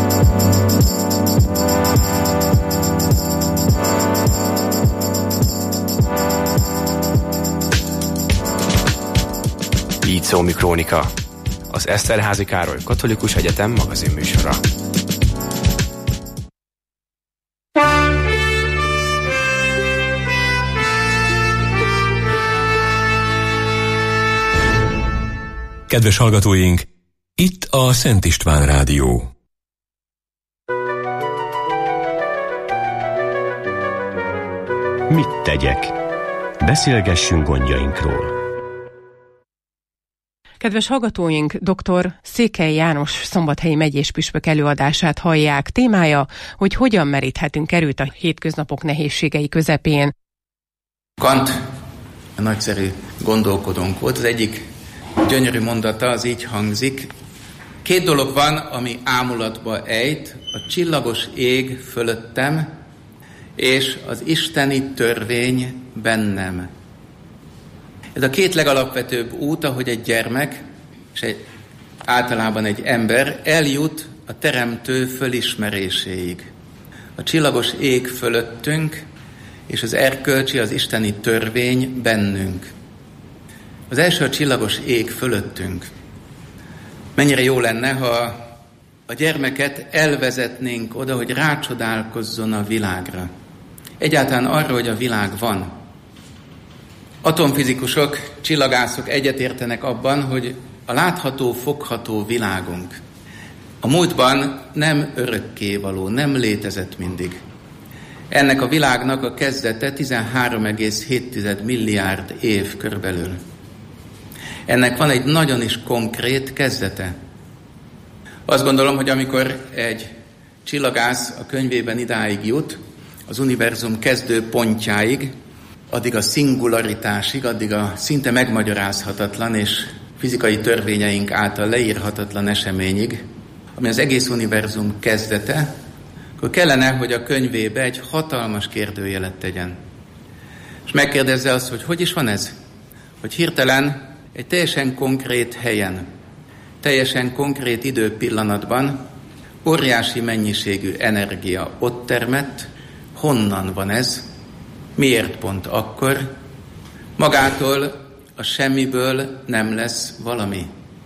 Líceumi Krónika, az Eszterházy Károly Katolikus Egyetem magazinműsora. Kedves hallgatóink, itt a Szent István Rádió. Mit tegyek? Beszélgessünk gondjainkról. Kedves hallgatóink, dr. Székely János szombathelyi megyés püspök előadását hallják. Témája, hogy hogyan meríthetünk erőt a hétköznapok nehézségei közepén. Kant nagyszerű gondolkodónk volt. Az egyik gyönyörű mondata az így hangzik: két dolog van, ami ámulatba ejt, a csillagos ég fölöttem, és az isteni törvény bennem. Ez a két legalapvetőbb út, ahogy egy gyermek, és általában egy ember eljut a teremtő fölismeréséig. A csillagos ég fölöttünk, és az erkölcsi, az isteni törvény bennünk. Az első a csillagos ég fölöttünk. Mennyire jó lenne, ha a gyermeket elvezetnénk oda, hogy rácsodálkozzon a világra. Egyáltalán arra, hogy a világ van. Atomfizikusok, csillagászok egyetértenek abban, hogy a látható, fogható világunk a múltban nem örökkévaló, nem létezett mindig. Ennek a világnak a kezdete 13,7 milliárd év körülbelül. Ennek van egy nagyon is konkrét kezdete. Azt gondolom, hogy amikor egy csillagász a könyvében idáig jut, az univerzum kezdő pontjáig, addig a szingularitásig, addig a szinte megmagyarázhatatlan és fizikai törvényeink által leírhatatlan eseményig, ami az egész univerzum kezdete, akkor kellene, hogy a könyvébe egy hatalmas kérdőjelet tegyen. És megkérdezze azt, hogy is van ez? Hogy hirtelen egy teljesen konkrét helyen, teljesen konkrét időpillanatban óriási mennyiségű energia ott termett. Honnan van ez? Miért pont akkor? Magától a semmiből nem lesz valami.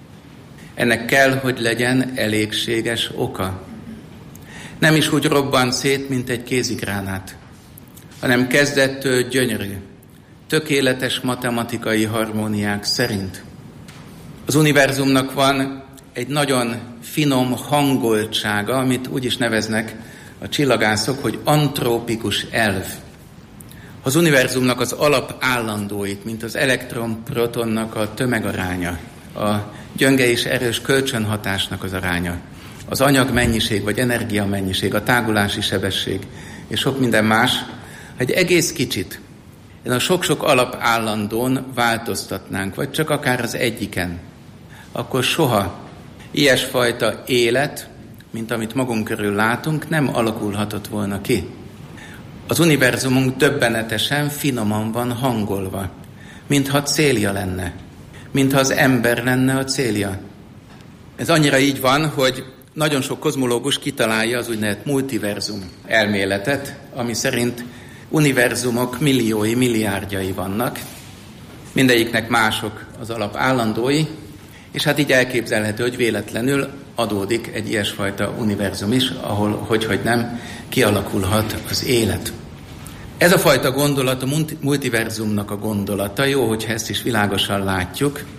Ennek kell, hogy legyen elégséges oka. Nem is úgy robban szét, mint egy kézigránát, hanem kezdettől gyönyörű, tökéletes matematikai harmóniák szerint. Az univerzumnak van egy nagyon finom hangoltsága, amit úgy is neveznek a csillagászok, hogy antrópikus elv. Az univerzumnak az alapállandóit, mint az elektron-protonnak a tömegaránya, a gyönge és erős kölcsönhatásnak az aránya, az anyagmennyiség vagy energiamennyiség, a tágulási sebesség és sok minden más, egy egész kicsit ezen a sok-sok alapállandón változtatnánk, vagy csak akár az egyiken, akkor soha ilyesfajta élet, mint amit magunk körül látunk, nem alakulhatott volna ki. Az univerzumunk döbbenetesen, finoman van hangolva, mintha célja lenne, mintha az ember lenne a célja. Ez annyira így van, hogy nagyon sok kozmológus kitalálja az úgynevezett multiverzum elméletet, ami szerint univerzumok milliói, milliárdjai vannak, mindegyiknek mások az alapállandói, és hát így elképzelhető, hogy véletlenül adódik egy ilyesfajta univerzum is, ahol, hogy nem, kialakulhat az élet. Ez a fajta gondolat, a multiverzumnak a gondolata, jó, hogyha ezt is világosan látjuk,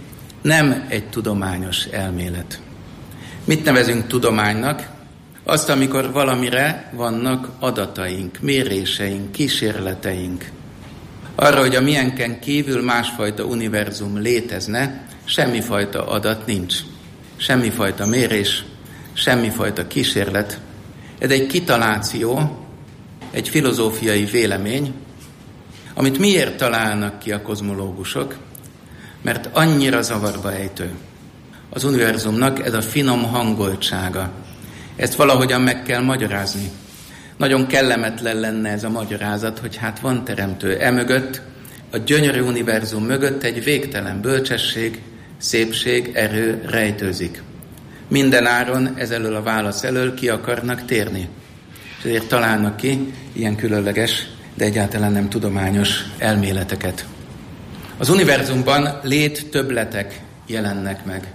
Nem egy tudományos elmélet. Mit nevezünk tudománynak? Azt, amikor valamire vannak adataink, méréseink, kísérleteink. Arra, hogy a miénken kívül másfajta univerzum létezne, semmifajta adat nincs. Semmifajta mérés, semmifajta kísérlet. Ez egy kitaláció, egy filozófiai vélemény, amit miért találnak ki a kozmológusok? Mert annyira zavarba ejtő. Az univerzumnak ez a finom hangoltsága. Ezt valahogyan meg kell magyarázni. Nagyon kellemetlen lenne ez a magyarázat, hogy hát van teremtő. Emögött, a gyönyörű univerzum mögött egy végtelen bölcsesség, szépség, erő rejtőzik. Minden áron ezelől a válasz elől ki akarnak térni. És ezért találnak ki ilyen különleges, de egyáltalán nem tudományos elméleteket. Az univerzumban léttöbbletek jelennek meg.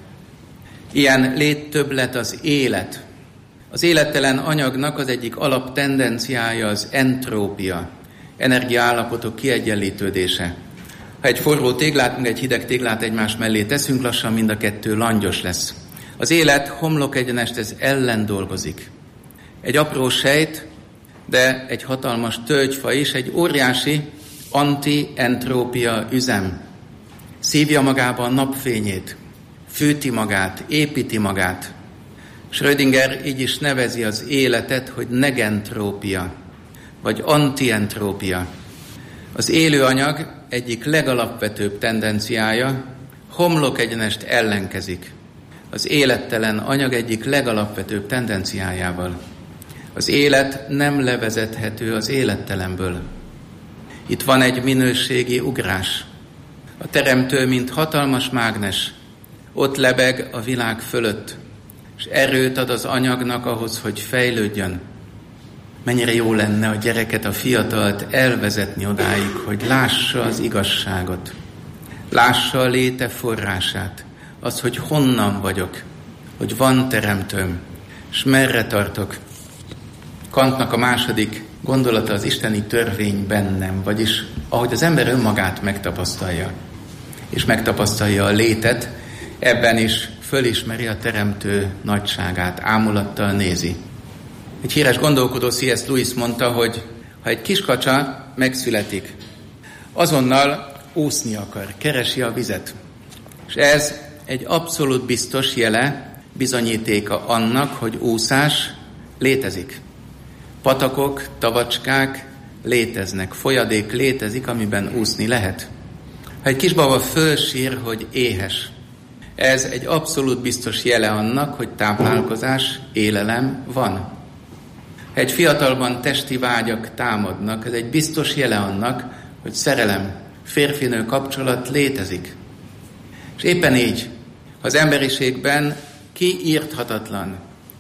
Ilyen léttöbblet az élet. Az élettelen anyagnak az egyik alaptendenciája az entrópia, energiaállapotok kiegyenlítődése. Ha egy forró téglát, meg egy hideg téglát egymás mellé teszünk, lassan mind a kettő langyos lesz. Az élet homlok egyenest ez ellen dolgozik. Egy apró sejt, de egy hatalmas tölgyfa is, egy óriási anti-entrópia üzem. Szívja magába a napfényét, fűti magát, építi magát. Schrödinger így is nevezi az életet, hogy negentrópia, vagy antientrópia. Az élő anyag egyik legalapvetőbb tendenciája homlok egyenest ellenkezik. Az élettelen anyag egyik legalapvetőbb tendenciájával. Az élet nem levezethető az élettelenből. Itt van egy minőségi ugrás. A teremtő, mint hatalmas mágnes, ott lebeg a világ fölött, és erőt ad az anyagnak ahhoz, hogy fejlődjön. Mennyire jó lenne a gyereket, a fiatalt elvezetni odáig, hogy lássa az igazságot, lássa a léte forrását, az, hogy honnan vagyok, hogy van teremtőm, és merre tartok. Kantnak a második gondolata az isteni törvény bennem, vagyis ahogy az ember önmagát megtapasztalja, és megtapasztalja a létet, ebben is fölismeri a teremtő nagyságát, ámulattal nézi. Egy híres gondolkodó C.S. Lewis mondta, hogy ha egy kiskacsa megszületik, azonnal úszni akar, keresi a vizet. És ez egy abszolút biztos jele, bizonyítéka annak, hogy úszás létezik. Patakok, tavacskák léteznek, folyadék létezik, amiben úszni lehet. Ha egy kisbaba fölsír, hogy éhes, ez egy abszolút biztos jele annak, hogy táplálkozás, élelem van. Ha egy fiatalban testi vágyak támadnak, ez egy biztos jele annak, hogy szerelem, férfinő kapcsolat létezik. És éppen így, ha az emberiségben kiírthatatlan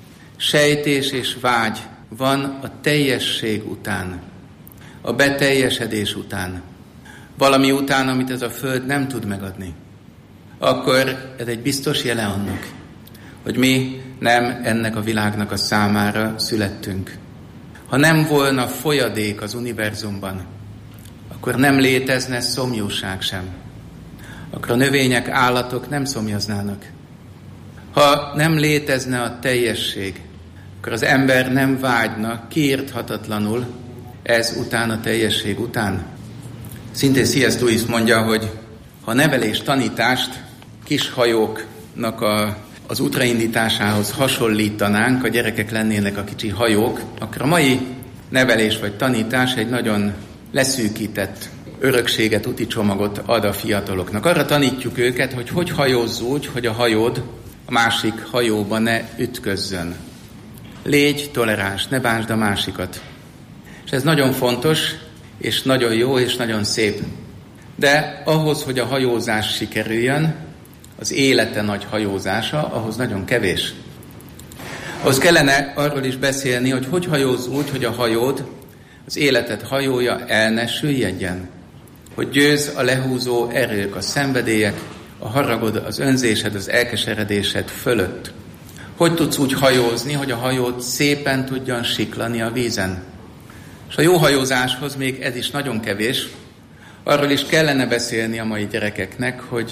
sejtés és vágy van a teljesség után, a beteljesedés után, valami után, amit ez a föld nem tud megadni, akkor ez egy biztos jele annak, hogy mi nem ennek a világnak a számára születtünk. Ha nem volna folyadék az univerzumban, akkor nem létezne szomjúság sem. Akkor a növények, állatok nem szomjaznának. Ha nem létezne a teljesség, akkor az ember nem vágyna kiírthatatlanul ez után, a teljesség után. Szintén C.S. Lewis mondja, hogy ha nevelés tanítást kis hajóknak az útraindításához hasonlítanánk, a gyerekek lennének a kicsi hajók, akkor a mai nevelés vagy tanítás egy nagyon leszűkített örökséget, úti csomagot ad a fiataloknak. Arra tanítjuk őket, hogy hajózz úgy, hogy a hajód a másik hajóba ne ütközzön. Légy toleráns, ne bánsd a másikat. És ez nagyon fontos, és nagyon jó, és nagyon szép. De ahhoz, hogy a hajózás sikerüljön, az élete nagy hajózása, ahhoz nagyon kevés. Ahhoz kellene arról is beszélni, hogy hajózz úgy, hogy a hajód, az életed hajója el ne süllyedjen. Hogy győz a lehúzó erők, a szenvedélyek, a haragod, az önzésed, az elkeseredésed fölött. Hogy tudsz úgy hajózni, hogy a hajód szépen tudjon siklani a vízen? És a jó hajózáshoz még ez is nagyon kevés. Arról is kellene beszélni a mai gyerekeknek, hogy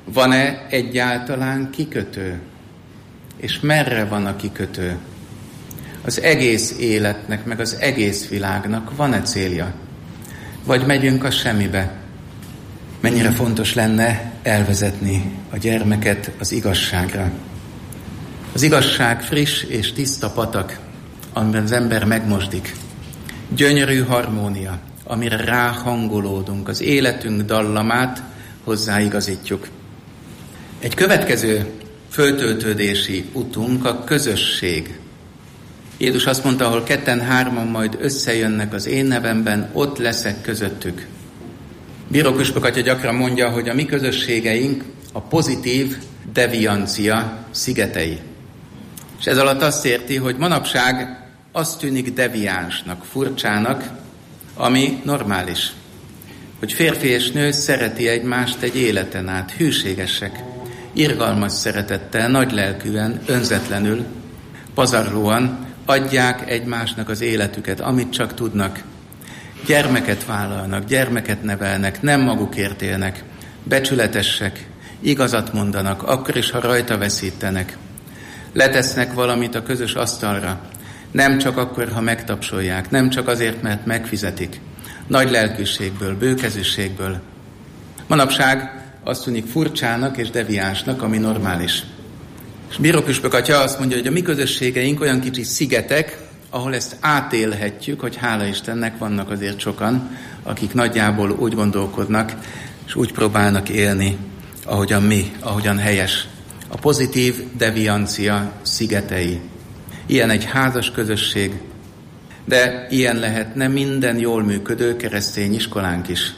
Van-e egyáltalán kikötő? És merre van a kikötő? Az egész életnek, meg az egész világnak van-e célja? Vagy megyünk a semmibe? Mennyire fontos lenne elvezetni a gyermeket az igazságra. Az igazság friss és tiszta patak, amiben az ember megmosdik. Gyönyörű harmónia, amire ráhangolódunk, az életünk dallamát hozzáigazítjuk. Egy következő föltöltődési utunk a közösség. Jézus azt mondta, ahol 2-3 majd összejönnek az én nevemben, ott leszek közöttük. Bíró püspök atya gyakran mondja, hogy a mi közösségeink a pozitív deviancia szigetei. És ez alatt azt érti, hogy manapság azt tűnik deviánsnak, furcsának, ami normális. Hogy férfi és nő szereti egymást egy életen át, hűségesek, irgalmas szeretettel, nagylelkűen, önzetlenül, pazarlóan adják egymásnak az életüket, amit csak tudnak. Gyermeket vállalnak, gyermeket nevelnek, nem magukért élnek, becsületesek, igazat mondanak, akkor is, ha rajta veszítenek. Letesznek valamit a közös asztalra, nem csak akkor, ha megtapsolják, nem csak azért, mert megfizetik. Nagy lelkűségből, bőkezűségből. Manapság azt tűnik furcsának és deviánsnak, ami normális. És Bíró püspök atya azt mondja, hogy a mi közösségeink olyan kicsi szigetek, ahol ezt átélhetjük, hogy hála Istennek vannak azért sokan, akik nagyjából úgy gondolkodnak, és úgy próbálnak élni, ahogyan mi, ahogyan helyes. A pozitív deviancia szigetei. Ilyen egy házas közösség, de ilyen lehetne minden jól működő keresztény iskolánk is.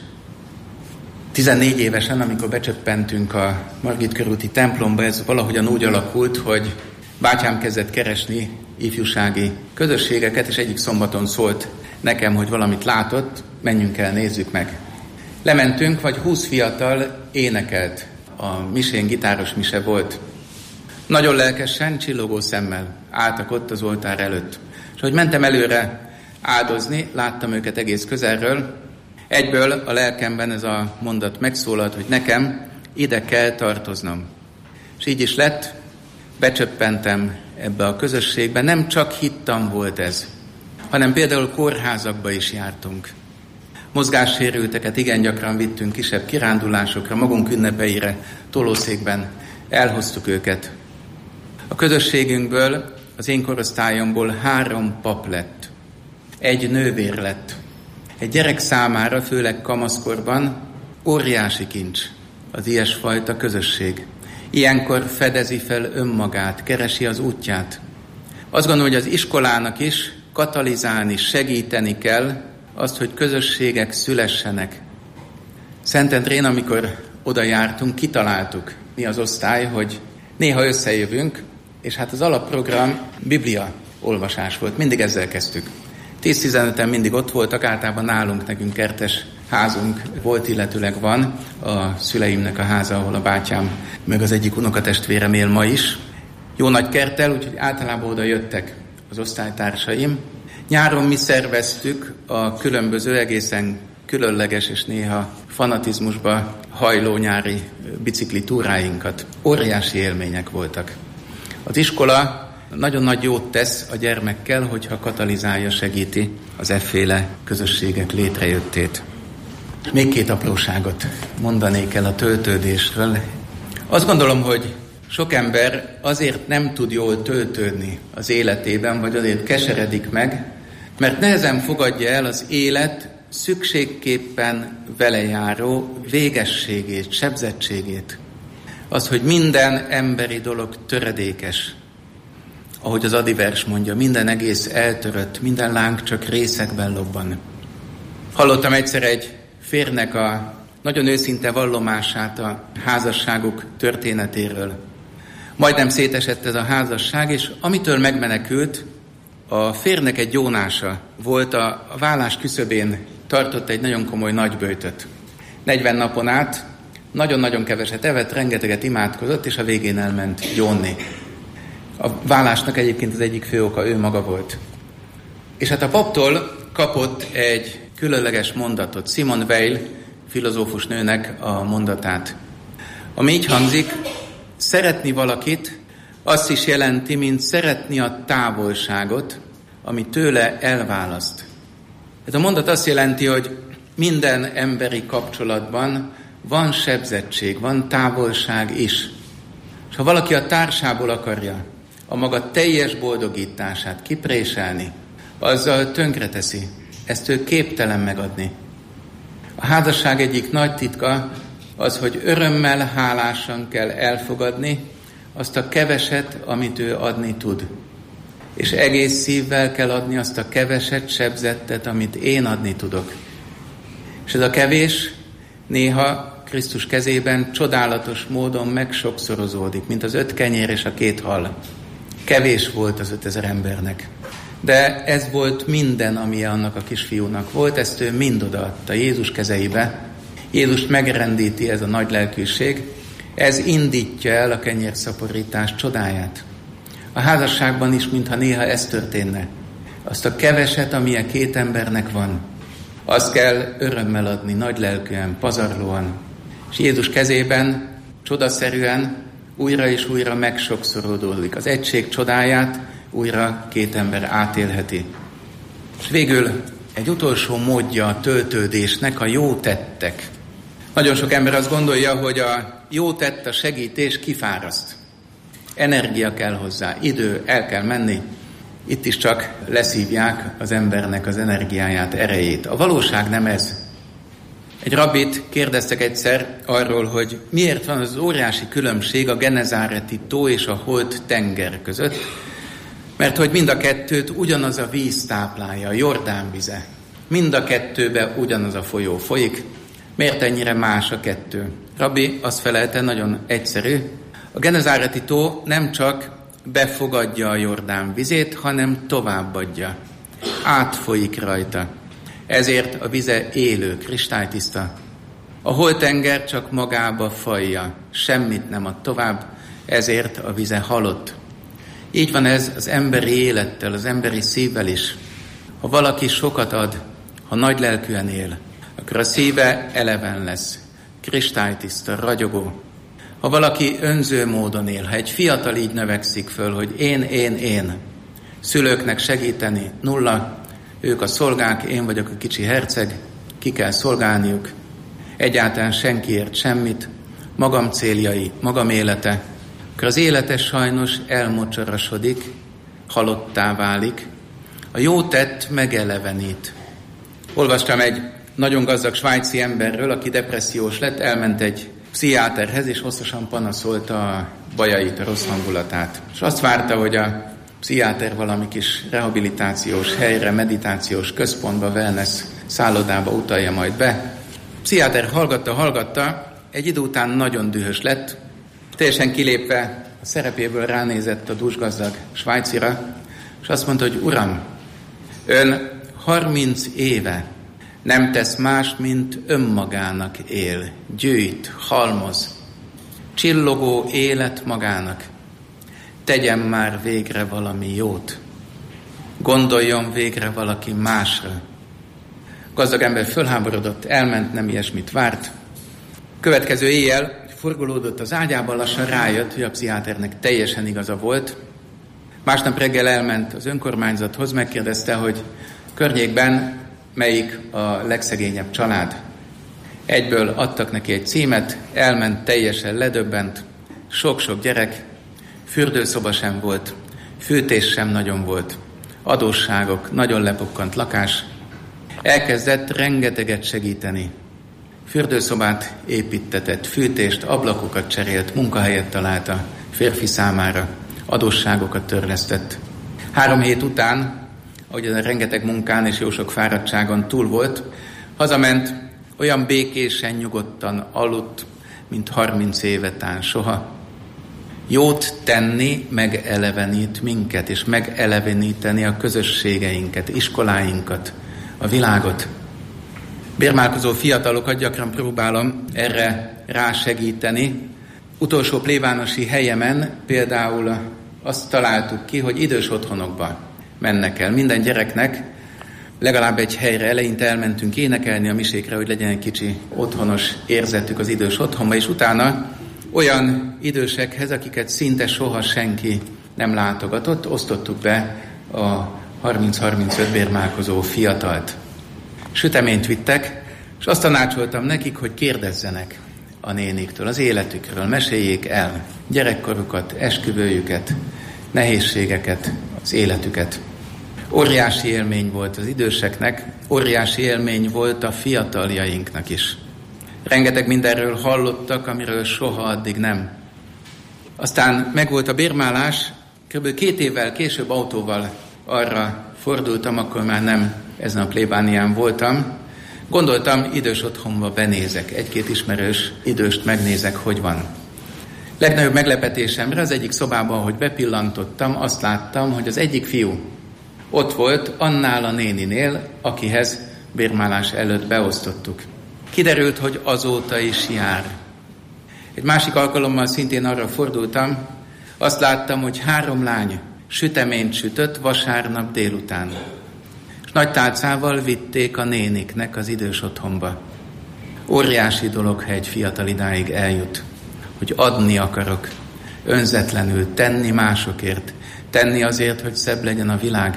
14 évesen, amikor becsöppentünk a Margit körúti templomba, ez valahogyan úgy alakult, hogy bátyám kezdett keresni ifjúsági közösségeket, és egyik szombaton szólt nekem, hogy valamit látott, menjünk el, nézzük meg. Lementünk, vagy 20 fiatal énekelt. A misén gitáros mise volt. Nagyon lelkesen, csillogó szemmel álltak ott az oltár előtt. És ahogy mentem előre áldozni, láttam őket egész közelről. Egyből a lelkemben ez a mondat megszólalt, hogy nekem ide kell tartoznom. És így is lett, becsöppentem ebbe a közösségbe. Nem csak hittam volt ez, hanem például kórházakba is jártunk. Mozgássérülteket igen gyakran vittünk kisebb kirándulásokra, magunk ünnepeire, tolószékben elhoztuk őket. A közösségünkből, az én korosztályomból 3 pap lett, 1 nővér lett. Egy gyerek számára, főleg kamaszkorban óriási kincs az ilyesfajta közösség. Ilyenkor fedezi fel önmagát, keresi az útját. Azt gondolom, hogy az iskolának is katalizálni, segíteni kell azt, hogy közösségek szülessenek. Szentendrén, amikor oda jártunk, kitaláltuk, mi az osztály, hogy néha összejövünk, és hát az alapprogram Biblia olvasás volt, mindig ezzel kezdtük. 10-15-en mindig ott voltak, általában nálunk, nekünk kertes házunk volt, illetőleg van, a szüleimnek a háza, ahol a bátyám, meg az egyik unokatestvérem él ma is. Jó nagy kerttel, úgyhogy általában oda jöttek az osztálytársaim. Nyáron mi szerveztük a különböző, egészen különleges és néha fanatizmusba hajló nyári biciklitúráinkat. Óriási élmények voltak. Az iskola nagyon nagy jót tesz a gyermekkel, hogyha katalizálja, segíti az efféle közösségek létrejöttét. Még 2 apróságot mondanék el a töltődésről. Azt gondolom, hogy sok ember azért nem tud jól töltődni az életében, vagy azért keseredik meg, mert nehezen fogadja el az élet szükségképpen vele járó végességét, sebzettségét. Az, hogy minden emberi dolog töredékes. Ahogy az Adi vers mondja, minden egész eltörött, minden láng csak részekben lobban. Hallottam egyszer egy férnek a nagyon őszinte vallomását a házasságuk történetéről. Majdnem szétesett ez a házasság, és amitől megmenekült, a férnek egy gyónása volt, a vállás küszöbén tartott egy nagyon komoly nagyböjtöt. 40 napon át nagyon-nagyon keveset evett, rengeteget imádkozott, és a végén elment gyónni. A vállásnak egyébként az egyik fő oka ő maga volt. És hát a paptól kapott egy különleges mondatot, Simone Weil filozófus nőnek a mondatát. Ami így hangzik, szeretni valakit azt is jelenti, mint szeretni a távolságot, ami tőle elválaszt. Ez a mondat azt jelenti, hogy minden emberi kapcsolatban van sebzettség, van távolság is. És ha valaki a társából akarja a maga teljes boldogítását kipréselni, azzal tönkreteszi. Ezt ő képtelen megadni. A házasság egyik nagy titka az, hogy örömmel, hálásan kell elfogadni azt a keveset, amit ő adni tud. És egész szívvel kell adni azt a keveset, sebzettet, amit én adni tudok. És ez a kevés néha Krisztus kezében csodálatos módon megsokszorozódik, mint az 5 kenyér és a 2 hal. Kevés volt az 5000 embernek. De ez volt minden, ami annak a kisfiúnak volt, ezt ő mind odaadta Jézus kezeibe. Jézust megrendíti ez a nagy lelkűség, ez indítja el a kenyérszaporítás csodáját. A házasságban is, mintha néha ez történne. Azt a keveset, ami a 2 embernek van, azt kell örömmel adni, nagy lelkűen, pazarlóan. És Jézus kezében csodaszerűen újra és újra megsokszorodódik. Az egység csodáját újra 2 ember átélheti. És végül egy utolsó módja a töltődésnek a jó tettek. Nagyon sok ember azt gondolja, hogy a jó tett, a segítés kifáraszt. Energia kell hozzá, idő, el kell menni. Itt is csak leszívják az embernek az energiáját, erejét. A valóság nem ez. Egy rabbit kérdeztek egyszer arról, hogy miért van az óriási különbség a Genezáreti tó és a Holt tenger között, mert hogy mind a kettőt ugyanaz a víz táplálja, a Jordán vize. Mind a kettőbe ugyanaz a folyó folyik. Miért ennyire más a kettő? Rabbi azt felelte, nagyon egyszerű. A Genezáreti tó nem csak befogadja a Jordán vizét, hanem továbbadja. Átfolyik rajta. Ezért a vize élő, kristálytiszta. A Holtenger csak magába fajja, semmit nem ad tovább, ezért a vize halott. Így van ez az emberi élettel, az emberi szívvel is. Ha valaki sokat ad, ha nagy lelkűen él, akkor a szíve eleven lesz, kristálytiszta, ragyogó. Ha valaki önző módon él, ha egy fiatal így növekszik föl, hogy én, szülőknek segíteni, nulla, ők a szolgák, én vagyok a kicsi herceg, ki kell szolgálniuk, egyáltalán senkiért semmit, magam céljai, magam élete, akkor az élete sajnos elmocsarasodik, halottá válik, a jó tett megelevenít. Olvastam egy nagyon gazdag svájci emberről, aki depressziós lett, elment egy pszichiáterhez, és hosszasan panaszolta a bajait, a rossz hangulatát. És azt várta, hogy a pszichiáter valami kis rehabilitációs helyre, meditációs központba, wellness szállodába utalja majd be. A pszichiáter hallgatta, egy idő után nagyon dühös lett, teljesen kilépve a szerepéből ránézett a dúsgazdag svájcira, és azt mondta, hogy uram, ön 30 éve nem tesz mást, mint önmagának él, gyűjt, halmoz, csillogó élet magának. Tegyen már végre valami jót, gondoljon végre valaki másra. Gazdag ember fölháborodott, elment, nem ilyesmit várt. Következő éjjel forgolódott az ágyában, lassan rájött, hogy a pszichiáternek teljesen igaza volt. Másnap reggel elment az önkormányzathoz, megkérdezte, hogy környékben melyik a legszegényebb család. Egyből adtak neki egy címet, elment teljesen ledöbbent, sok-sok gyerek, fürdőszoba sem volt, fűtés sem nagyon volt, adósságok, nagyon lepukkant lakás. Elkezdett rengeteget segíteni. Fürdőszobát építtetett, fűtést, ablakokat cserélt, munkahelyet talált a férfi számára, adósságokat törlesztett. 3 hét után, ahogy a rengeteg munkán és jó sok fáradtságon túl volt, hazament, olyan békésen, nyugodtan aludt, mint 30 éve tán soha. Jót tenni megelevenít minket, és megeleveníteni a közösségeinket, iskoláinkat, a világot. Bérmálkozó fiatalokat gyakran próbálom erre rásegíteni. Utolsó plébánosi helyemen például azt találtuk ki, hogy idős otthonokba mennek el. Minden gyereknek legalább egy helyre, eleinte elmentünk énekelni a misékre, hogy legyen egy kicsi otthonos érzetük az idős otthonba, és utána olyan idősekhez, akiket szinte soha senki nem látogatott, osztottuk be a 30-35 bérmálkozó fiatalt. Süteményt vittek, és azt tanácsoltam nekik, hogy kérdezzenek a néniktől, az életükről, meséljék el gyerekkorukat, esküvőjüket, nehézségeket, az életüket. Óriási élmény volt az időseknek, óriási élmény volt a fiataljainknak is. Rengeteg mindenről hallottak, amiről soha addig nem. Aztán megvolt a bérmálás, kb. 2 évvel később autóval arra fordultam, akkor már nem ezen a plébánián voltam. Gondoltam, idős otthonba benézek, 1-2 ismerős időst megnézek, hogy van. Legnagyobb meglepetésemre az egyik szobában, ahogy bepillantottam, azt láttam, hogy az egyik fiú ott volt annál a néninél, akihez bérmálás előtt beosztottuk. Kiderült, hogy azóta is jár. Egy másik alkalommal szintén arra fordultam, azt láttam, hogy 3 lány süteményt sütött vasárnap délután. És nagy tálcával vitték a néniknek az idős otthonba. Óriási dolog, ha egy fiatal idáig eljut, hogy adni akarok, önzetlenül tenni másokért, tenni azért, hogy szebb legyen a világ,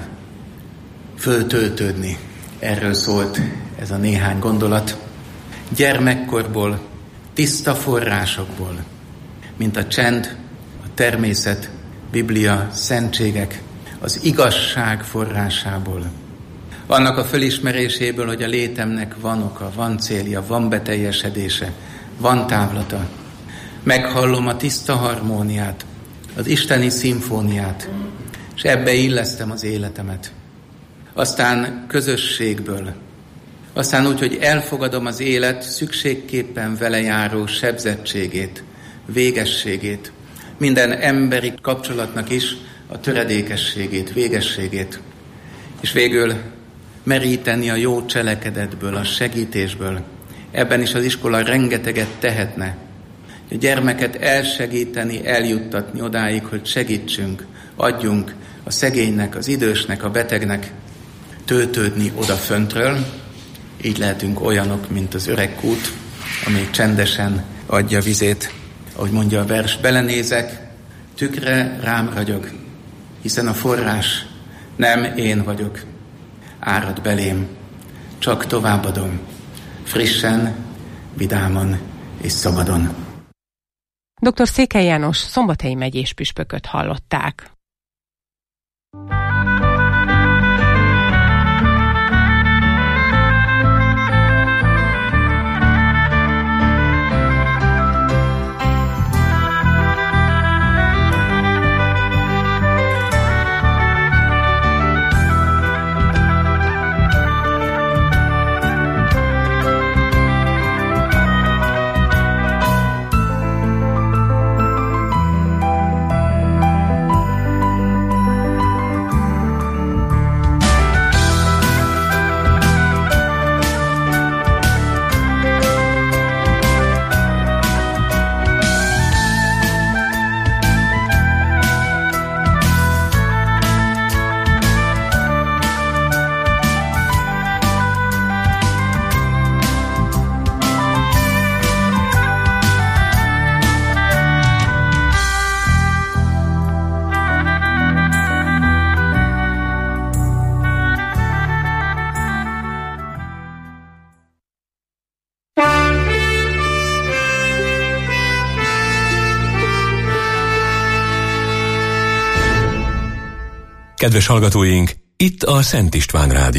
föltöltődni. Erről szólt ez a néhány gondolat. Gyermekkorból, tiszta forrásokból, mint a csend, a természet, Biblia, szentségek, az igazság forrásából. Annak a fölismeréséből, hogy a létemnek van oka, van célja, van beteljesedése, van távlata. Meghallom a tiszta harmóniát, az isteni szimfóniát, és ebbe illesztem az életemet. Aztán közösségből, aztán úgy, hogy elfogadom az élet szükségképpen vele járó sebzettségét, végességét, minden emberi kapcsolatnak is a töredékességét, végességét, és végül meríteni a jó cselekedetből, a segítésből. Ebben is az iskola rengeteget tehetne. A gyermeket elsegíteni, eljuttatni odáig, hogy segítsünk, adjunk a szegénynek, az idősnek, a betegnek, töltődni oda föntről. Így lehetünk olyanok, mint az öreg kút, amely csendesen adja vizét. Ahogy mondja a vers, belenézek, tükre rám ragyog, hiszen a forrás nem én vagyok. Árad belém, csak továbbadom, frissen, vidáman és szabadon. Dr. Székely János szombathelyi megyés püspököt hallották. Kedves hallgatóink, itt a Szent István Rádió.